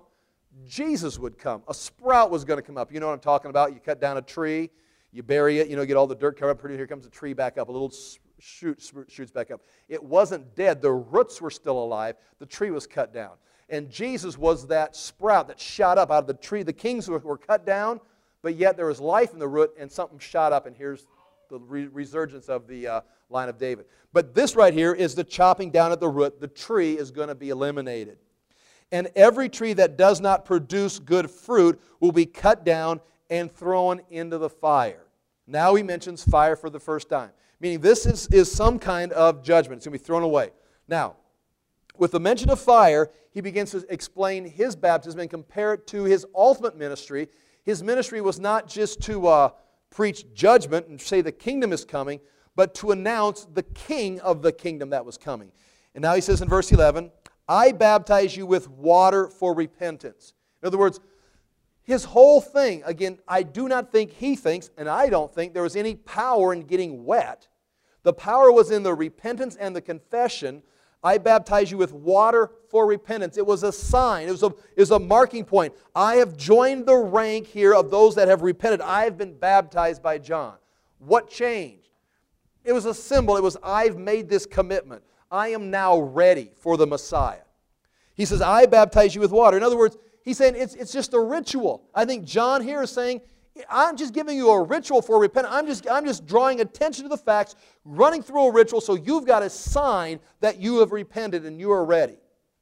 Jesus would come. A sprout was going to come up. You know what I'm talking about? You cut down a tree, you bury it, you know, get all the dirt covered up, pretty, here comes a tree back up, a little shoot shoots back up. It wasn't dead. The roots were still alive. The tree was cut down. And Jesus was that sprout that shot up out of the tree. The kings were, were cut down, but yet there was life in the root, and something shot up, and here's the re resurgence of the uh, line of David. But this right here is the chopping down at the root. The tree is going to be eliminated. And every tree that does not produce good fruit will be cut down and thrown into the fire. Now he mentions fire for the first time, meaning this is, is some kind of judgment. It's going to be thrown away. Now, with the mention of fire, he begins to explain his baptism and compare it to his ultimate ministry. His ministry was not just to uh, preach judgment and say the kingdom is coming, but to announce the king of the kingdom that was coming. And now he says in verse eleven, I baptize you with water for repentance. In other words, his whole thing, again, I do not think he thinks, and I don't think there was any power in getting wet. The power was in the repentance and the confession. I baptize you with water for repentance. It was a sign. It was a, it was a marking point. I have joined the rank here of those that have repented. I have been baptized by John. What changed? It was a symbol. It was, I've made this commitment. I am now ready for the Messiah. He says, I baptize you with water. In other words, he's saying it's, it's just a ritual. I think John here is saying, I'm just giving you a ritual for repentance. I'm just, I'm just drawing attention to the facts, running through a ritual so you've got a sign that you have repented and you are ready.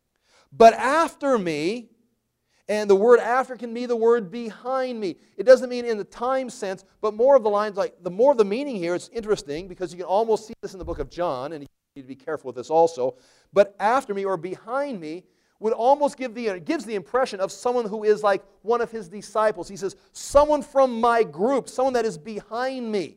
But after me, and the word after can be the word behind me. It doesn't mean in the time sense, but more of the lines, like the more of the meaning here, it's interesting because you can almost see this in the book of John, and you need to be careful with this also. But after me or behind me would almost give the, it gives the impression of someone who is like one of his disciples. He says, someone from my group, someone that is behind me,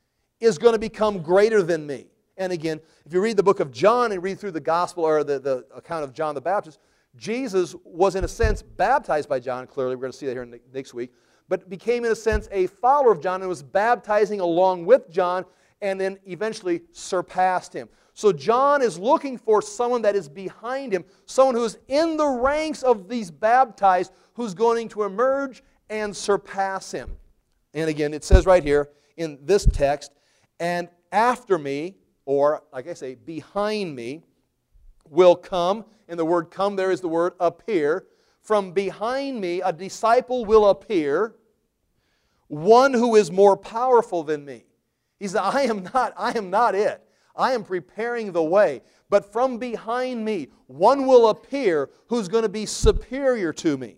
is going to become greater than me. And again, if you read the book of John and read through the gospel or the, the account of John the Baptist, Jesus was in a sense baptized by John, clearly. We're going to see that here next week. But became in a sense a follower of John and was baptizing along with John and then eventually surpassed him. So John is looking for someone that is behind him, someone who is in the ranks of these baptized, who's going to emerge and surpass him. And again, it says right here in this text, and after me, or, like I say, behind me, will come, and the word come there is the word appear. From behind me, a disciple will appear, one who is more powerful than me. He said, I am not, I am not it. I am preparing the way. But from behind me, one will appear who's going to be superior to me,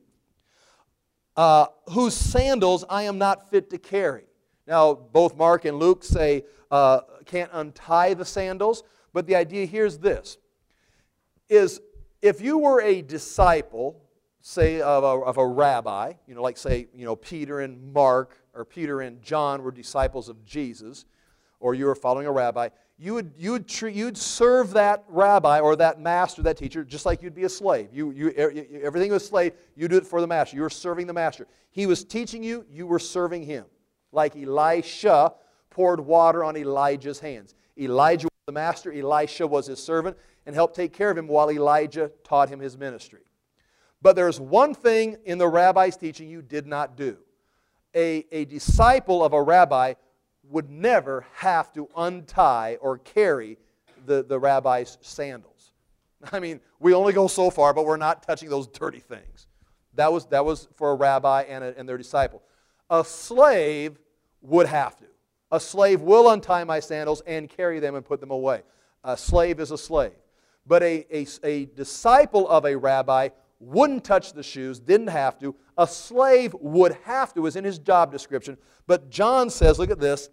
uh, whose sandals I am not fit to carry. Now, both Mark and Luke say uh, can't untie the sandals, but the idea here is this, is if you were a disciple, say of a, of a rabbi, you know, like say, you know, Peter and Mark, or Peter and John were disciples of Jesus, or you were following a rabbi, you would, you would treat, you'd serve that rabbi or that master, that teacher, just like you'd be a slave. You, you, everything was a slave, you do it for the master. You were serving the master. He was teaching you, you were serving him. Like Elisha poured water on Elijah's hands. Elijah was the master, Elisha was his servant, and helped take care of him while Elijah taught him his ministry. But there's one thing in the rabbi's teaching you did not do. A, a disciple of a rabbi would never have to untie or carry the, the rabbi's sandals. I mean, we only go so far, but we're not touching those dirty things. That was, that was for a rabbi and, a, and their disciple. A slave would have to. A slave will untie my sandals and carry them and put them away. A slave is a slave. But a, a, a disciple of a rabbi wouldn't touch the shoes, didn't have to. A slave would have to, is in his job description. But John says, look at this,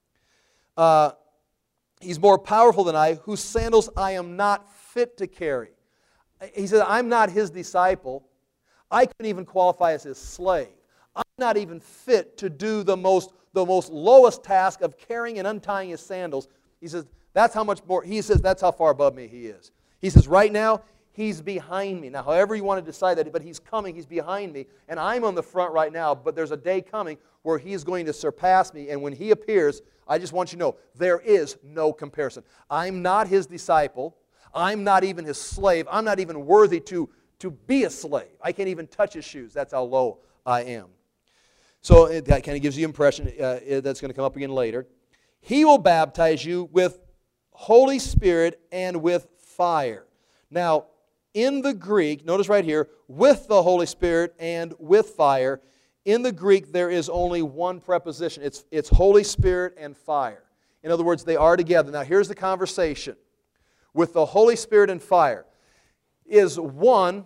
uh, he's more powerful than I, whose sandals I am not fit to carry. He says, I'm not his disciple. I couldn't even qualify as his slave. I'm not even fit to do the most, the most lowest task of carrying and untying his sandals. He says, that's how much more, he says, that's how far above me he is. He says, right now, he's behind me. Now, however you want to decide that, but he's coming, he's behind me, and I'm on the front right now, but there's a day coming where he's going to surpass me, and when he appears, I just want you to know, there is no comparison. I'm not his disciple. I'm not even his slave. I'm not even worthy to, to be a slave. I can't even touch his shoes. That's how low I am. So it, that kind of gives you the impression uh, that's going to come up again later. He will baptize you with Holy Spirit and with fire. Now, in the Greek, notice right here, with the Holy Spirit and with fire, in the Greek there is only one preposition. It's, it's Holy Spirit and fire. In other words, they are together. Now, here's the conversation. With the Holy Spirit and fire is one,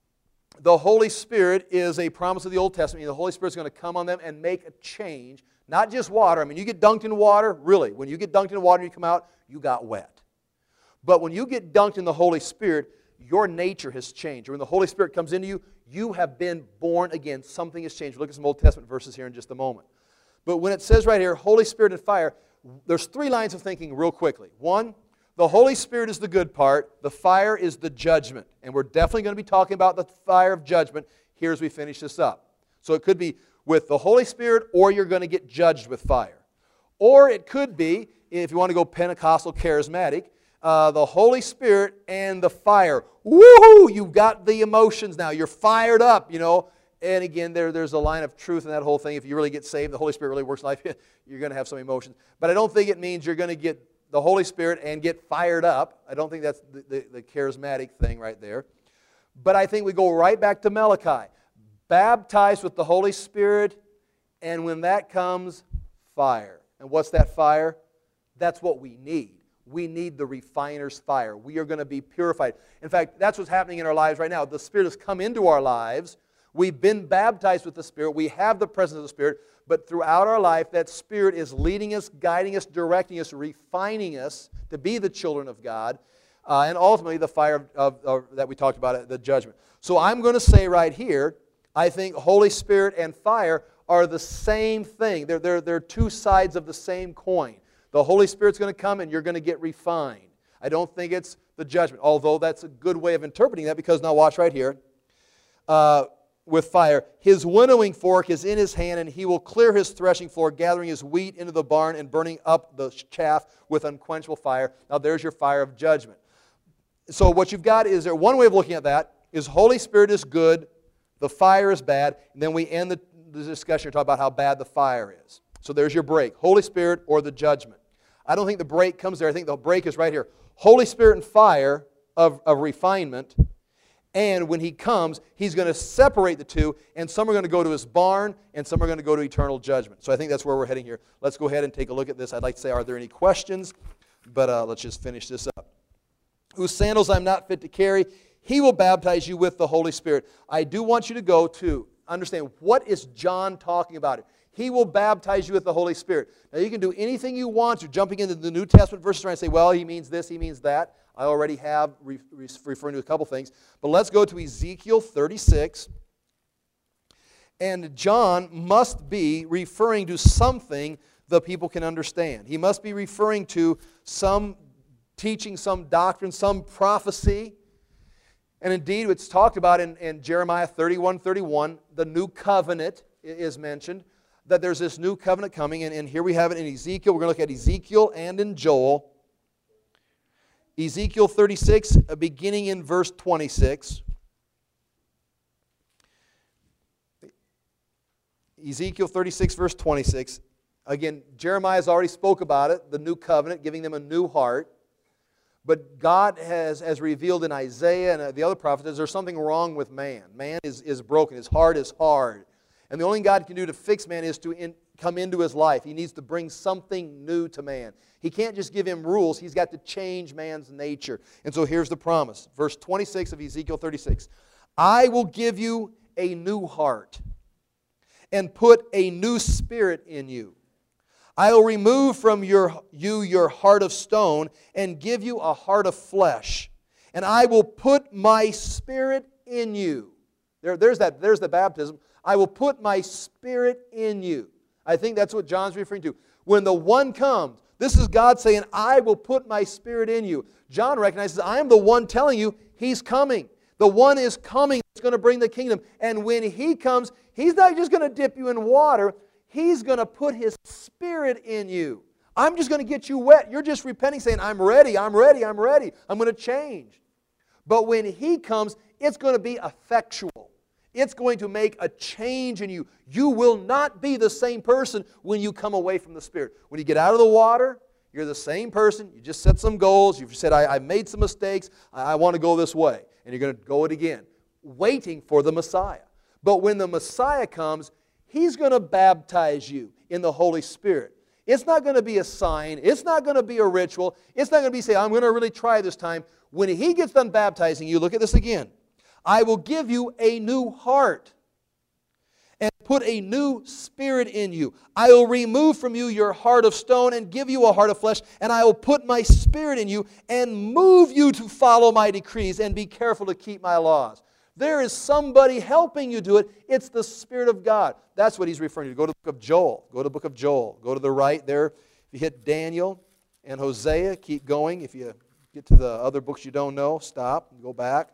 the Holy Spirit is a promise of the Old Testament. The Holy Spirit's going to come on them and make a change. Not just water. I mean, you get dunked in water, really. When you get dunked in water and you come out, you got wet. But when you get dunked in the Holy Spirit, your nature has changed. Or when the Holy Spirit comes into you, you have been born again. Something has changed. We'll look at some Old Testament verses here in just a moment. But when it says right here, Holy Spirit and fire, there's three lines of thinking real quickly. One, the Holy Spirit is the good part. The fire is the judgment. And we're definitely going to be talking about the fire of judgment here as we finish this up. So it could be with the Holy Spirit, or you're going to get judged with fire. Or it could be, if you want to go Pentecostal charismatic, uh, the Holy Spirit and the fire. Woohoo! You've got the emotions now. You're fired up, you know. And again, there, there's a line of truth in that whole thing. If you really get saved, the Holy Spirit really works in life, you're going to have some emotions. But I don't think it means you're going to get the Holy Spirit and get fired up. I don't think that's the, the, the charismatic thing right there. But I think we go right back to Malachi. Baptized with the Holy Spirit, and when that comes, fire. And what's that fire? That's what we need. We need the refiner's fire. We are going to be purified. In fact, that's what's happening in our lives right now. The Spirit has come into our lives. We've been baptized with the Spirit. We have the presence of the Spirit. But throughout our life, that Spirit is leading us, guiding us, directing us, refining us to be the children of God. Uh, and ultimately, the fire of, of, of, that we talked about, the judgment. So I'm going to say right here, I think Holy Spirit and fire are the same thing. They're, they're, they're two sides of the same coin. The Holy Spirit's going to come and you're going to get refined. I don't think it's the judgment, although that's a good way of interpreting that, because now watch right here. Uh, with fire. His winnowing fork is in his hand, and he will clear his threshing floor, gathering his wheat into the barn and burning up the chaff with unquenchable fire. Now there's your fire of judgment. So what you've got is, there one way of looking at that is Holy Spirit is good, the fire is bad, and then we end the, the discussion talking about how bad the fire is. So there's your break, Holy Spirit or the judgment. I don't think the break comes there. I think the break is right here. Holy Spirit and fire of, of refinement. And when He comes, He's going to separate the two, and some are going to go to His barn, and some are going to go to eternal judgment. So I think that's where we're heading here. Let's go ahead and take a look at this. I'd like to say, are there any questions? But uh, let's just finish this up. Whose sandals I'm not fit to carry, He will baptize you with the Holy Spirit. I do want you to go to understand, what is John talking about? He will baptize you with the Holy Spirit. Now you can do anything you want. You're jumping into the New Testament verses trying to say, well, He means this, He means that. I already have re re referring to a couple things. But let's go to Ezekiel thirty-six. And John must be referring to something the people can understand. He must be referring to some teaching, some doctrine, some prophecy. And indeed, it's talked about in, in Jeremiah thirty-one thirty-one. The new covenant is mentioned, that there's this new covenant coming. And, and here we have it in Ezekiel. We're going to look at Ezekiel and in Joel. Ezekiel thirty-six, beginning in verse twenty-six. Ezekiel thirty-six, verse twenty-six. Again, Jeremiah's already spoke about it, the new covenant, giving them a new heart. But God has, has revealed in Isaiah and the other prophets, there's something wrong with man. Man is, is broken. His heart is hard. And the only God can do to fix man is to in, come into his life. He needs to bring something new to man. He can't just give him rules. He's got to change man's nature. And so here's the promise. Verse twenty-six of Ezekiel thirty-six. I will give you a new heart and put a new spirit in you. I will remove from your, you your heart of stone and give you a heart of flesh. And I will put my spirit in you. There, there's, that, there's the baptism. I will put my spirit in you. I think that's what John's referring to. When the one comes, this is God saying, I will put my spirit in you. John recognizes, I am the one telling you He's coming. The one is coming that's going to bring the kingdom. And when He comes, He's not just going to dip you in water. He's going to put His Spirit in you. I'm just going to get you wet. You're just repenting, saying, I'm ready, I'm ready, I'm ready. I'm going to change. But when He comes, it's going to be effectual. It's going to make a change in you. You will not be the same person when you come away from the Spirit. When you get out of the water, you're the same person. You just set some goals. You've said, I, I made some mistakes. I, I want to go this way. And you're going to go it again, waiting for the Messiah. But when the Messiah comes, He's going to baptize you in the Holy Spirit. It's not going to be a sign. It's not going to be a ritual. It's not going to be, say, I'm going to really try this time. When He gets done baptizing you, look at this again. I will give you a new heart and put a new spirit in you. I will remove from you your heart of stone and give you a heart of flesh, and I will put my spirit in you and move you to follow my decrees and be careful to keep my laws. There is somebody helping you do it. It's the Spirit of God. That's what He's referring to. Go to the book of Joel. Go to the book of Joel. Go to the right there. If you hit Daniel and Hosea, keep going. If you get to the other books you don't know, stop and go back.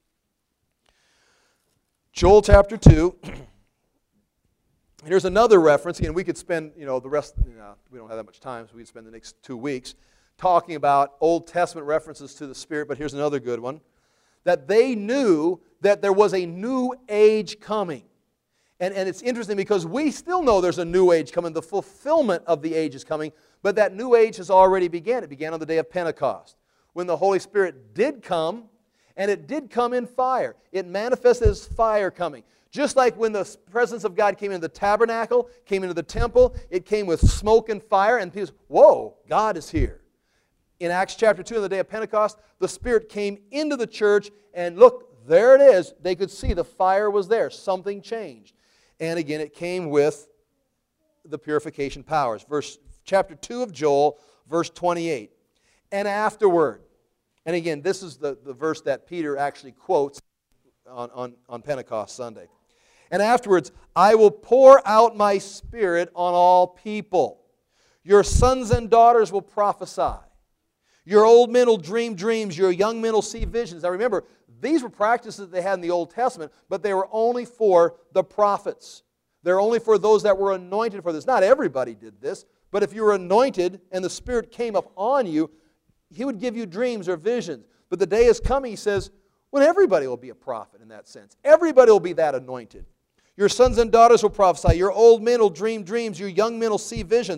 Joel chapter two. Here's another reference. Again, we could spend, you know, the rest, you know, we don't have that much time, so we could spend the next two weeks talking about Old Testament references to the Spirit, but here's another good one. That they knew that there was a new age coming. And, and it's interesting because we still know there's a new age coming. The fulfillment of the age is coming. But that new age has already begun. It began on the day of Pentecost, when the Holy Spirit did come, and it did come in fire. It manifested as fire coming. Just like when the presence of God came into the tabernacle, came into the temple, it came with smoke and fire, and people said, whoa, God is here. In Acts chapter two, on the day of Pentecost, the Spirit came into the church, and look, there it is. They could see the fire was there. Something changed. And again, it came with the purification powers. Verse, chapter two of Joel, verse twenty-eight. And afterward, and again, this is the, the verse that Peter actually quotes on, on, on Pentecost Sunday. And afterwards, I will pour out my Spirit on all people. Your sons and daughters will prophesy. Your old men will dream dreams. Your young men will see visions. Now remember, these were practices that they had in the Old Testament, but they were only for the prophets. They're only for those that were anointed for this. Not everybody did this, but if you were anointed and the Spirit came up on you, He would give you dreams or visions. But the day is coming, He says, when everybody will be a prophet in that sense. Everybody will be that anointed. Your sons and daughters will prophesy. Your old men will dream dreams. Your young men will see visions.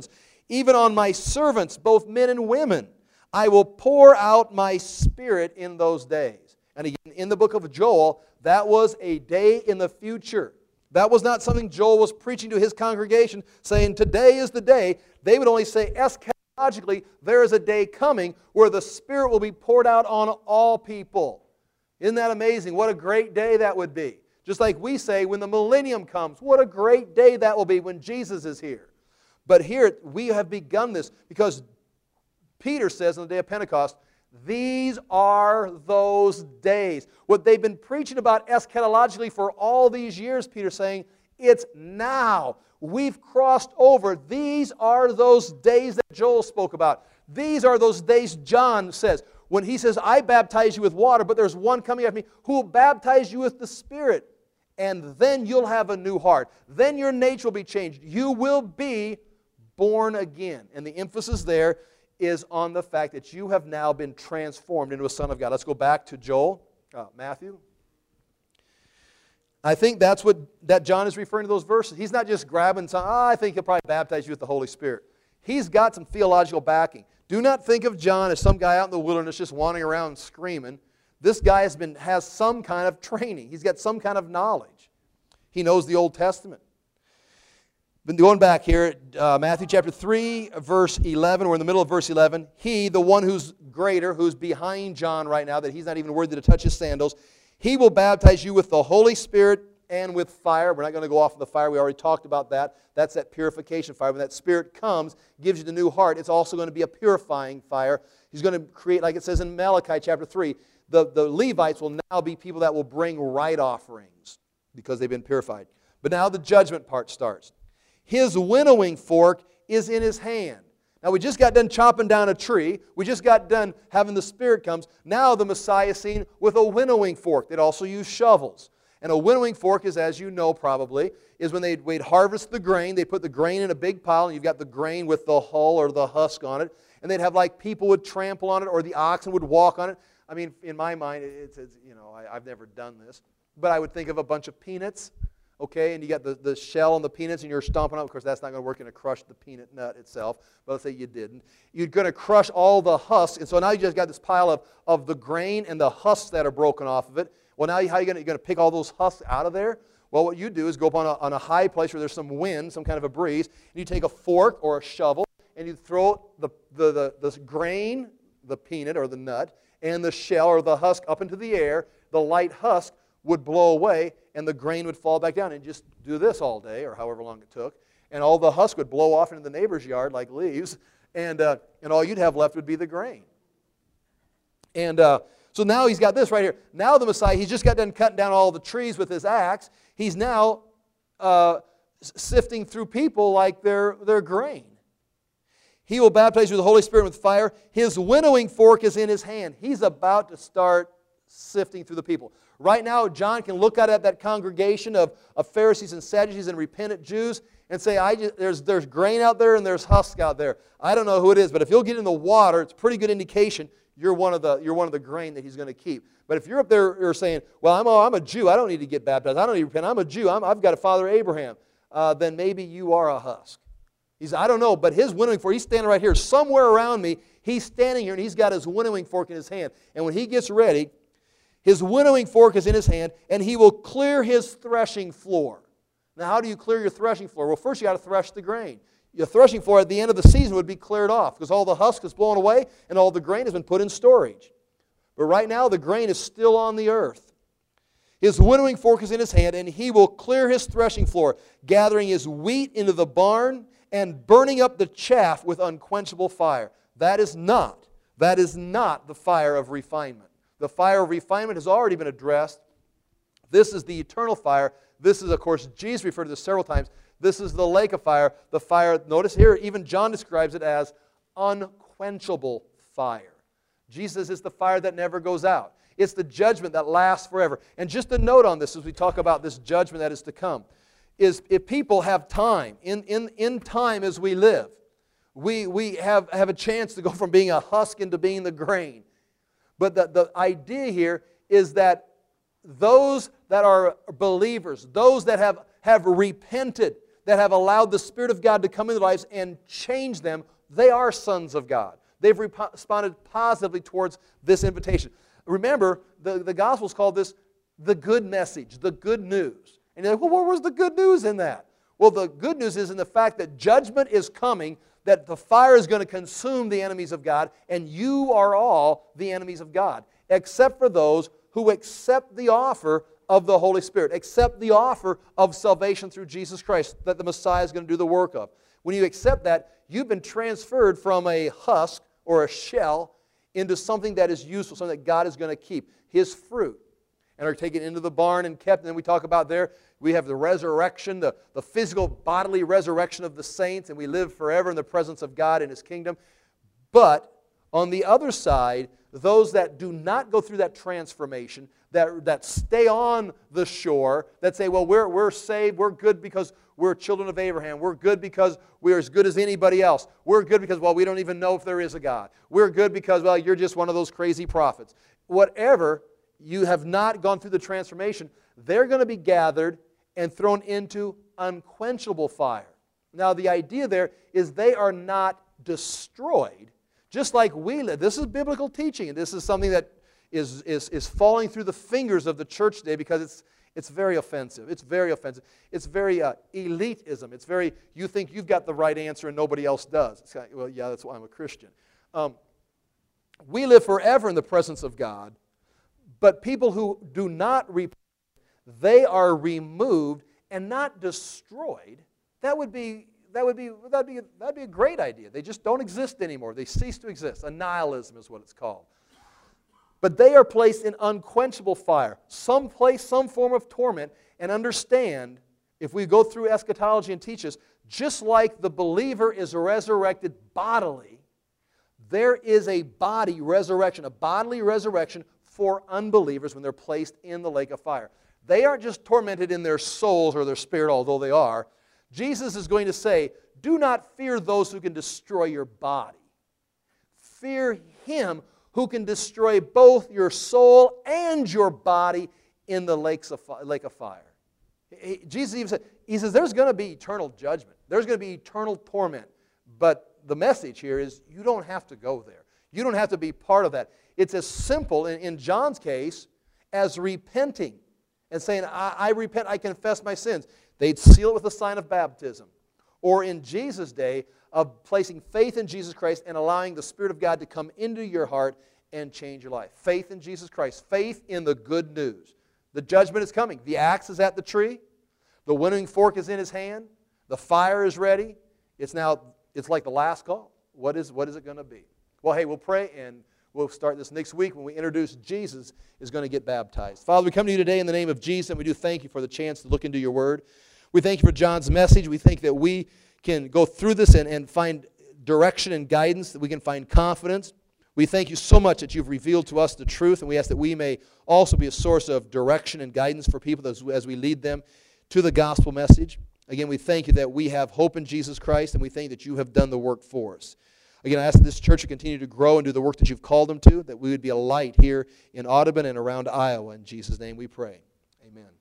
even on my servants, both men and women. I will pour out my Spirit in those days. And again, in the book of Joel, that was a day in the future. That was not something Joel was preaching to his congregation, saying, today is the day. They would only say, eschatologically, there is a day coming where the Spirit will be poured out on all people. Isn't that amazing? What a great day that would be. Just like we say, when the millennium comes, what a great day that will be when Jesus is here. But here, we have begun this because Peter says on the day of Pentecost, these are those days. What they've been preaching about eschatologically for all these years, Peter's saying, it's now. We've crossed over. These are those days that Joel spoke about. These are those days John says. When he says, I baptize you with water, but there's one coming after me who will baptize you with the Spirit. And then you'll have a new heart. Then your nature will be changed. You will be born again. And the emphasis there is on the fact that you have now been transformed into a son of God. Let's go back to Joel, uh, Matthew. I think that's what that John is referring to those verses. He's not just grabbing some, oh, I think he'll probably baptize you with the Holy Spirit. He's got some theological backing. Do not think of John as some guy out in the wilderness just wandering around screaming. This guy has been has some kind of training. He's got some kind of knowledge. He knows the Old Testament. Been going back here, uh, Matthew chapter three, verse eleven. We're in the middle of verse eleven. He, the one who's greater, who's behind John right now, that he's not even worthy to touch his sandals, he will baptize you with the Holy Spirit and with fire. We're not going to go off in the fire. We already talked about that. That's that purification fire. When that Spirit comes, gives you the new heart, it's also going to be a purifying fire. He's going to create, like it says in Malachi chapter three, the, the Levites will now be people that will bring right offerings because they've been purified. But now the judgment part starts. His winnowing fork is in his hand. Now, we just got done chopping down a tree. We just got done having the Spirit comes. Now the Messiah is seen with a winnowing fork. They'd also use shovels. And a winnowing fork is, as you know probably, is when they'd, they'd harvest the grain. They'd put the grain in a big pile, and you've got the grain with the hull or the husk on it. And they'd have like people would trample on it, or the oxen would walk on it. I mean, in my mind, it's, it's you know, I, I've never done this. But I would think of a bunch of peanuts. Okay, and you got the, the shell and the peanuts, and you're stomping on. Of course, that's not going to work. You're going to crush the peanut nut itself. But let's say you didn't. You're going to crush all the husks. And so now you just got this pile of, of the grain and the husks that are broken off of it. Well, now how are you going to, you're going to pick all those husks out of there? Well, what you do is go up on a, on a high place where there's some wind, some kind of a breeze, and you take a fork or a shovel, and you throw the, the, the, the grain, the peanut or the nut, and the shell or the husk up into the air. The light husk would blow away, and the grain would fall back down, and just do this all day, or however long it took, and all the husk would blow off into the neighbor's yard like leaves, and, uh, and all you'd have left would be the grain. And uh, so now he's got this right here. Now the Messiah, he's just got done cutting down all the trees with his axe. He's now uh, sifting through people like their, their grain. He will baptize you with the Holy Spirit and with fire. His winnowing fork is in his hand. He's about to start sifting through the people. Right now, John can look out at that congregation of, of Pharisees and Sadducees and repentant Jews and say, I just, there's, there's grain out there and there's husk out there. I don't know who it is, but if you'll get in the water, it's a pretty good indication you're one of the, you're one of the grain that he's going to keep. But if you're up there you're saying, well, I'm a, I'm a Jew. I don't need to get baptized. I don't need to repent. I'm a Jew. I'm, I've got a father Abraham. Uh, then maybe you are a husk. He's, I don't know, but his winnowing fork, he's standing right here. Somewhere around me, he's standing here and he's got his winnowing fork in his hand. And when he gets ready, his winnowing fork is in his hand, and he will clear his threshing floor. Now, how do you clear your threshing floor? Well, first you got to thresh the grain. Your threshing floor at the end of the season would be cleared off because all the husk is blown away and all the grain has been put in storage. But right now, the grain is still on the earth. His winnowing fork is in his hand, and he will clear his threshing floor, gathering his wheat into the barn and burning up the chaff with unquenchable fire. That is not, that is not the fire of refinement. The fire of refinement has already been addressed. This is the eternal fire. This is, of course, Jesus referred to this several times. This is the lake of fire. The fire, notice here, even John describes it as unquenchable fire. Jesus is the fire that never goes out. It's the judgment that lasts forever. And just a note on this as we talk about this judgment that is to come, is if people have time, in, in, in time as we live, we, we have, have a chance to go from being a husk into being the grain. But the, the idea here is that those that are believers, those that have, have repented, that have allowed the Spirit of God to come into their lives and change them, they are sons of God. They've rep- responded positively towards this invitation. Remember, the, the Gospels call this the good message, the good news. And you're like, well, what was the good news in that? Well, the good news is in the fact that judgment is coming, that the fire is going to consume the enemies of God, and you are all the enemies of God, except for those who accept the offer of the Holy Spirit, accept the offer of salvation through Jesus Christ that the Messiah is going to do the work of. When you accept that, you've been transferred from a husk or a shell into something that is useful, something that God is going to keep, His fruit, and are taken into the barn and kept. And then we talk about there, we have the resurrection, the, the physical bodily resurrection of the saints, and we live forever in the presence of God in His kingdom. But on the other side, those that do not go through that transformation, that, that stay on the shore, that say, well, we're, we're saved, we're good because we're children of Abraham, we're good because we're as good as anybody else, we're good because, well, we don't even know if there is a God, we're good because, well, you're just one of those crazy prophets. Whatever, you have not gone through the transformation, they're going to be gathered and thrown into unquenchable fire. Now, the idea there is they are not destroyed, just like we live. This is biblical teaching, and this is something that is, is, is falling through the fingers of the church today because it's, it's very offensive. It's very offensive. It's very uh, elitism. It's very, you think you've got the right answer and nobody else does. It's kind of, well, yeah, that's why I'm a Christian. Um, we live forever in the presence of God, but people who do not repent, they are removed and not destroyed. That would be that would be that'd be that'd be a great idea. They just don't exist anymore. They cease to exist. Annihilism is what it's called. But they are placed in unquenchable fire, some place, some form of torment. And understand, if we go through eschatology and teach us, just like the believer is resurrected bodily, there is a body resurrection, a bodily resurrection for unbelievers when they're placed in the lake of fire. They aren't just tormented in their souls or their spirit, although they are. Jesus is going to say, do not fear those who can destroy your body. Fear Him who can destroy both your soul and your body in the lakes of, lake of fire. He, Jesus even said, He says, there's going to be eternal judgment. There's going to be eternal torment. But the message here is you don't have to go there. You don't have to be part of that. It's as simple, in, in John's case, as repenting and saying, I, I repent, I confess my sins. They'd seal it with the sign of baptism. Or in Jesus' day, of placing faith in Jesus Christ and allowing the Spirit of God to come into your heart and change your life. Faith in Jesus Christ. Faith in the good news. The judgment is coming. The axe is at the tree. The winnowing fork is in His hand. The fire is ready. It's now, it's like the last call. What is, what is it going to be? Well, hey, we'll pray and we'll start this next week when we introduce Jesus is going to get baptized. Father, we come to You today in the name of Jesus, and we do thank You for the chance to look into Your Word. We thank You for John's message. We think that we can go through this and, and find direction and guidance, that we can find confidence. We thank You so much that You've revealed to us the truth, and we ask that we may also be a source of direction and guidance for people as, as we lead them to the gospel message. Again, we thank You that we have hope in Jesus Christ, and we thank that You have done the work for us. Again, I ask that this church will continue to grow and do the work that You've called them to, that we would be a light here in Audubon and around Iowa. In Jesus' name we pray. Amen.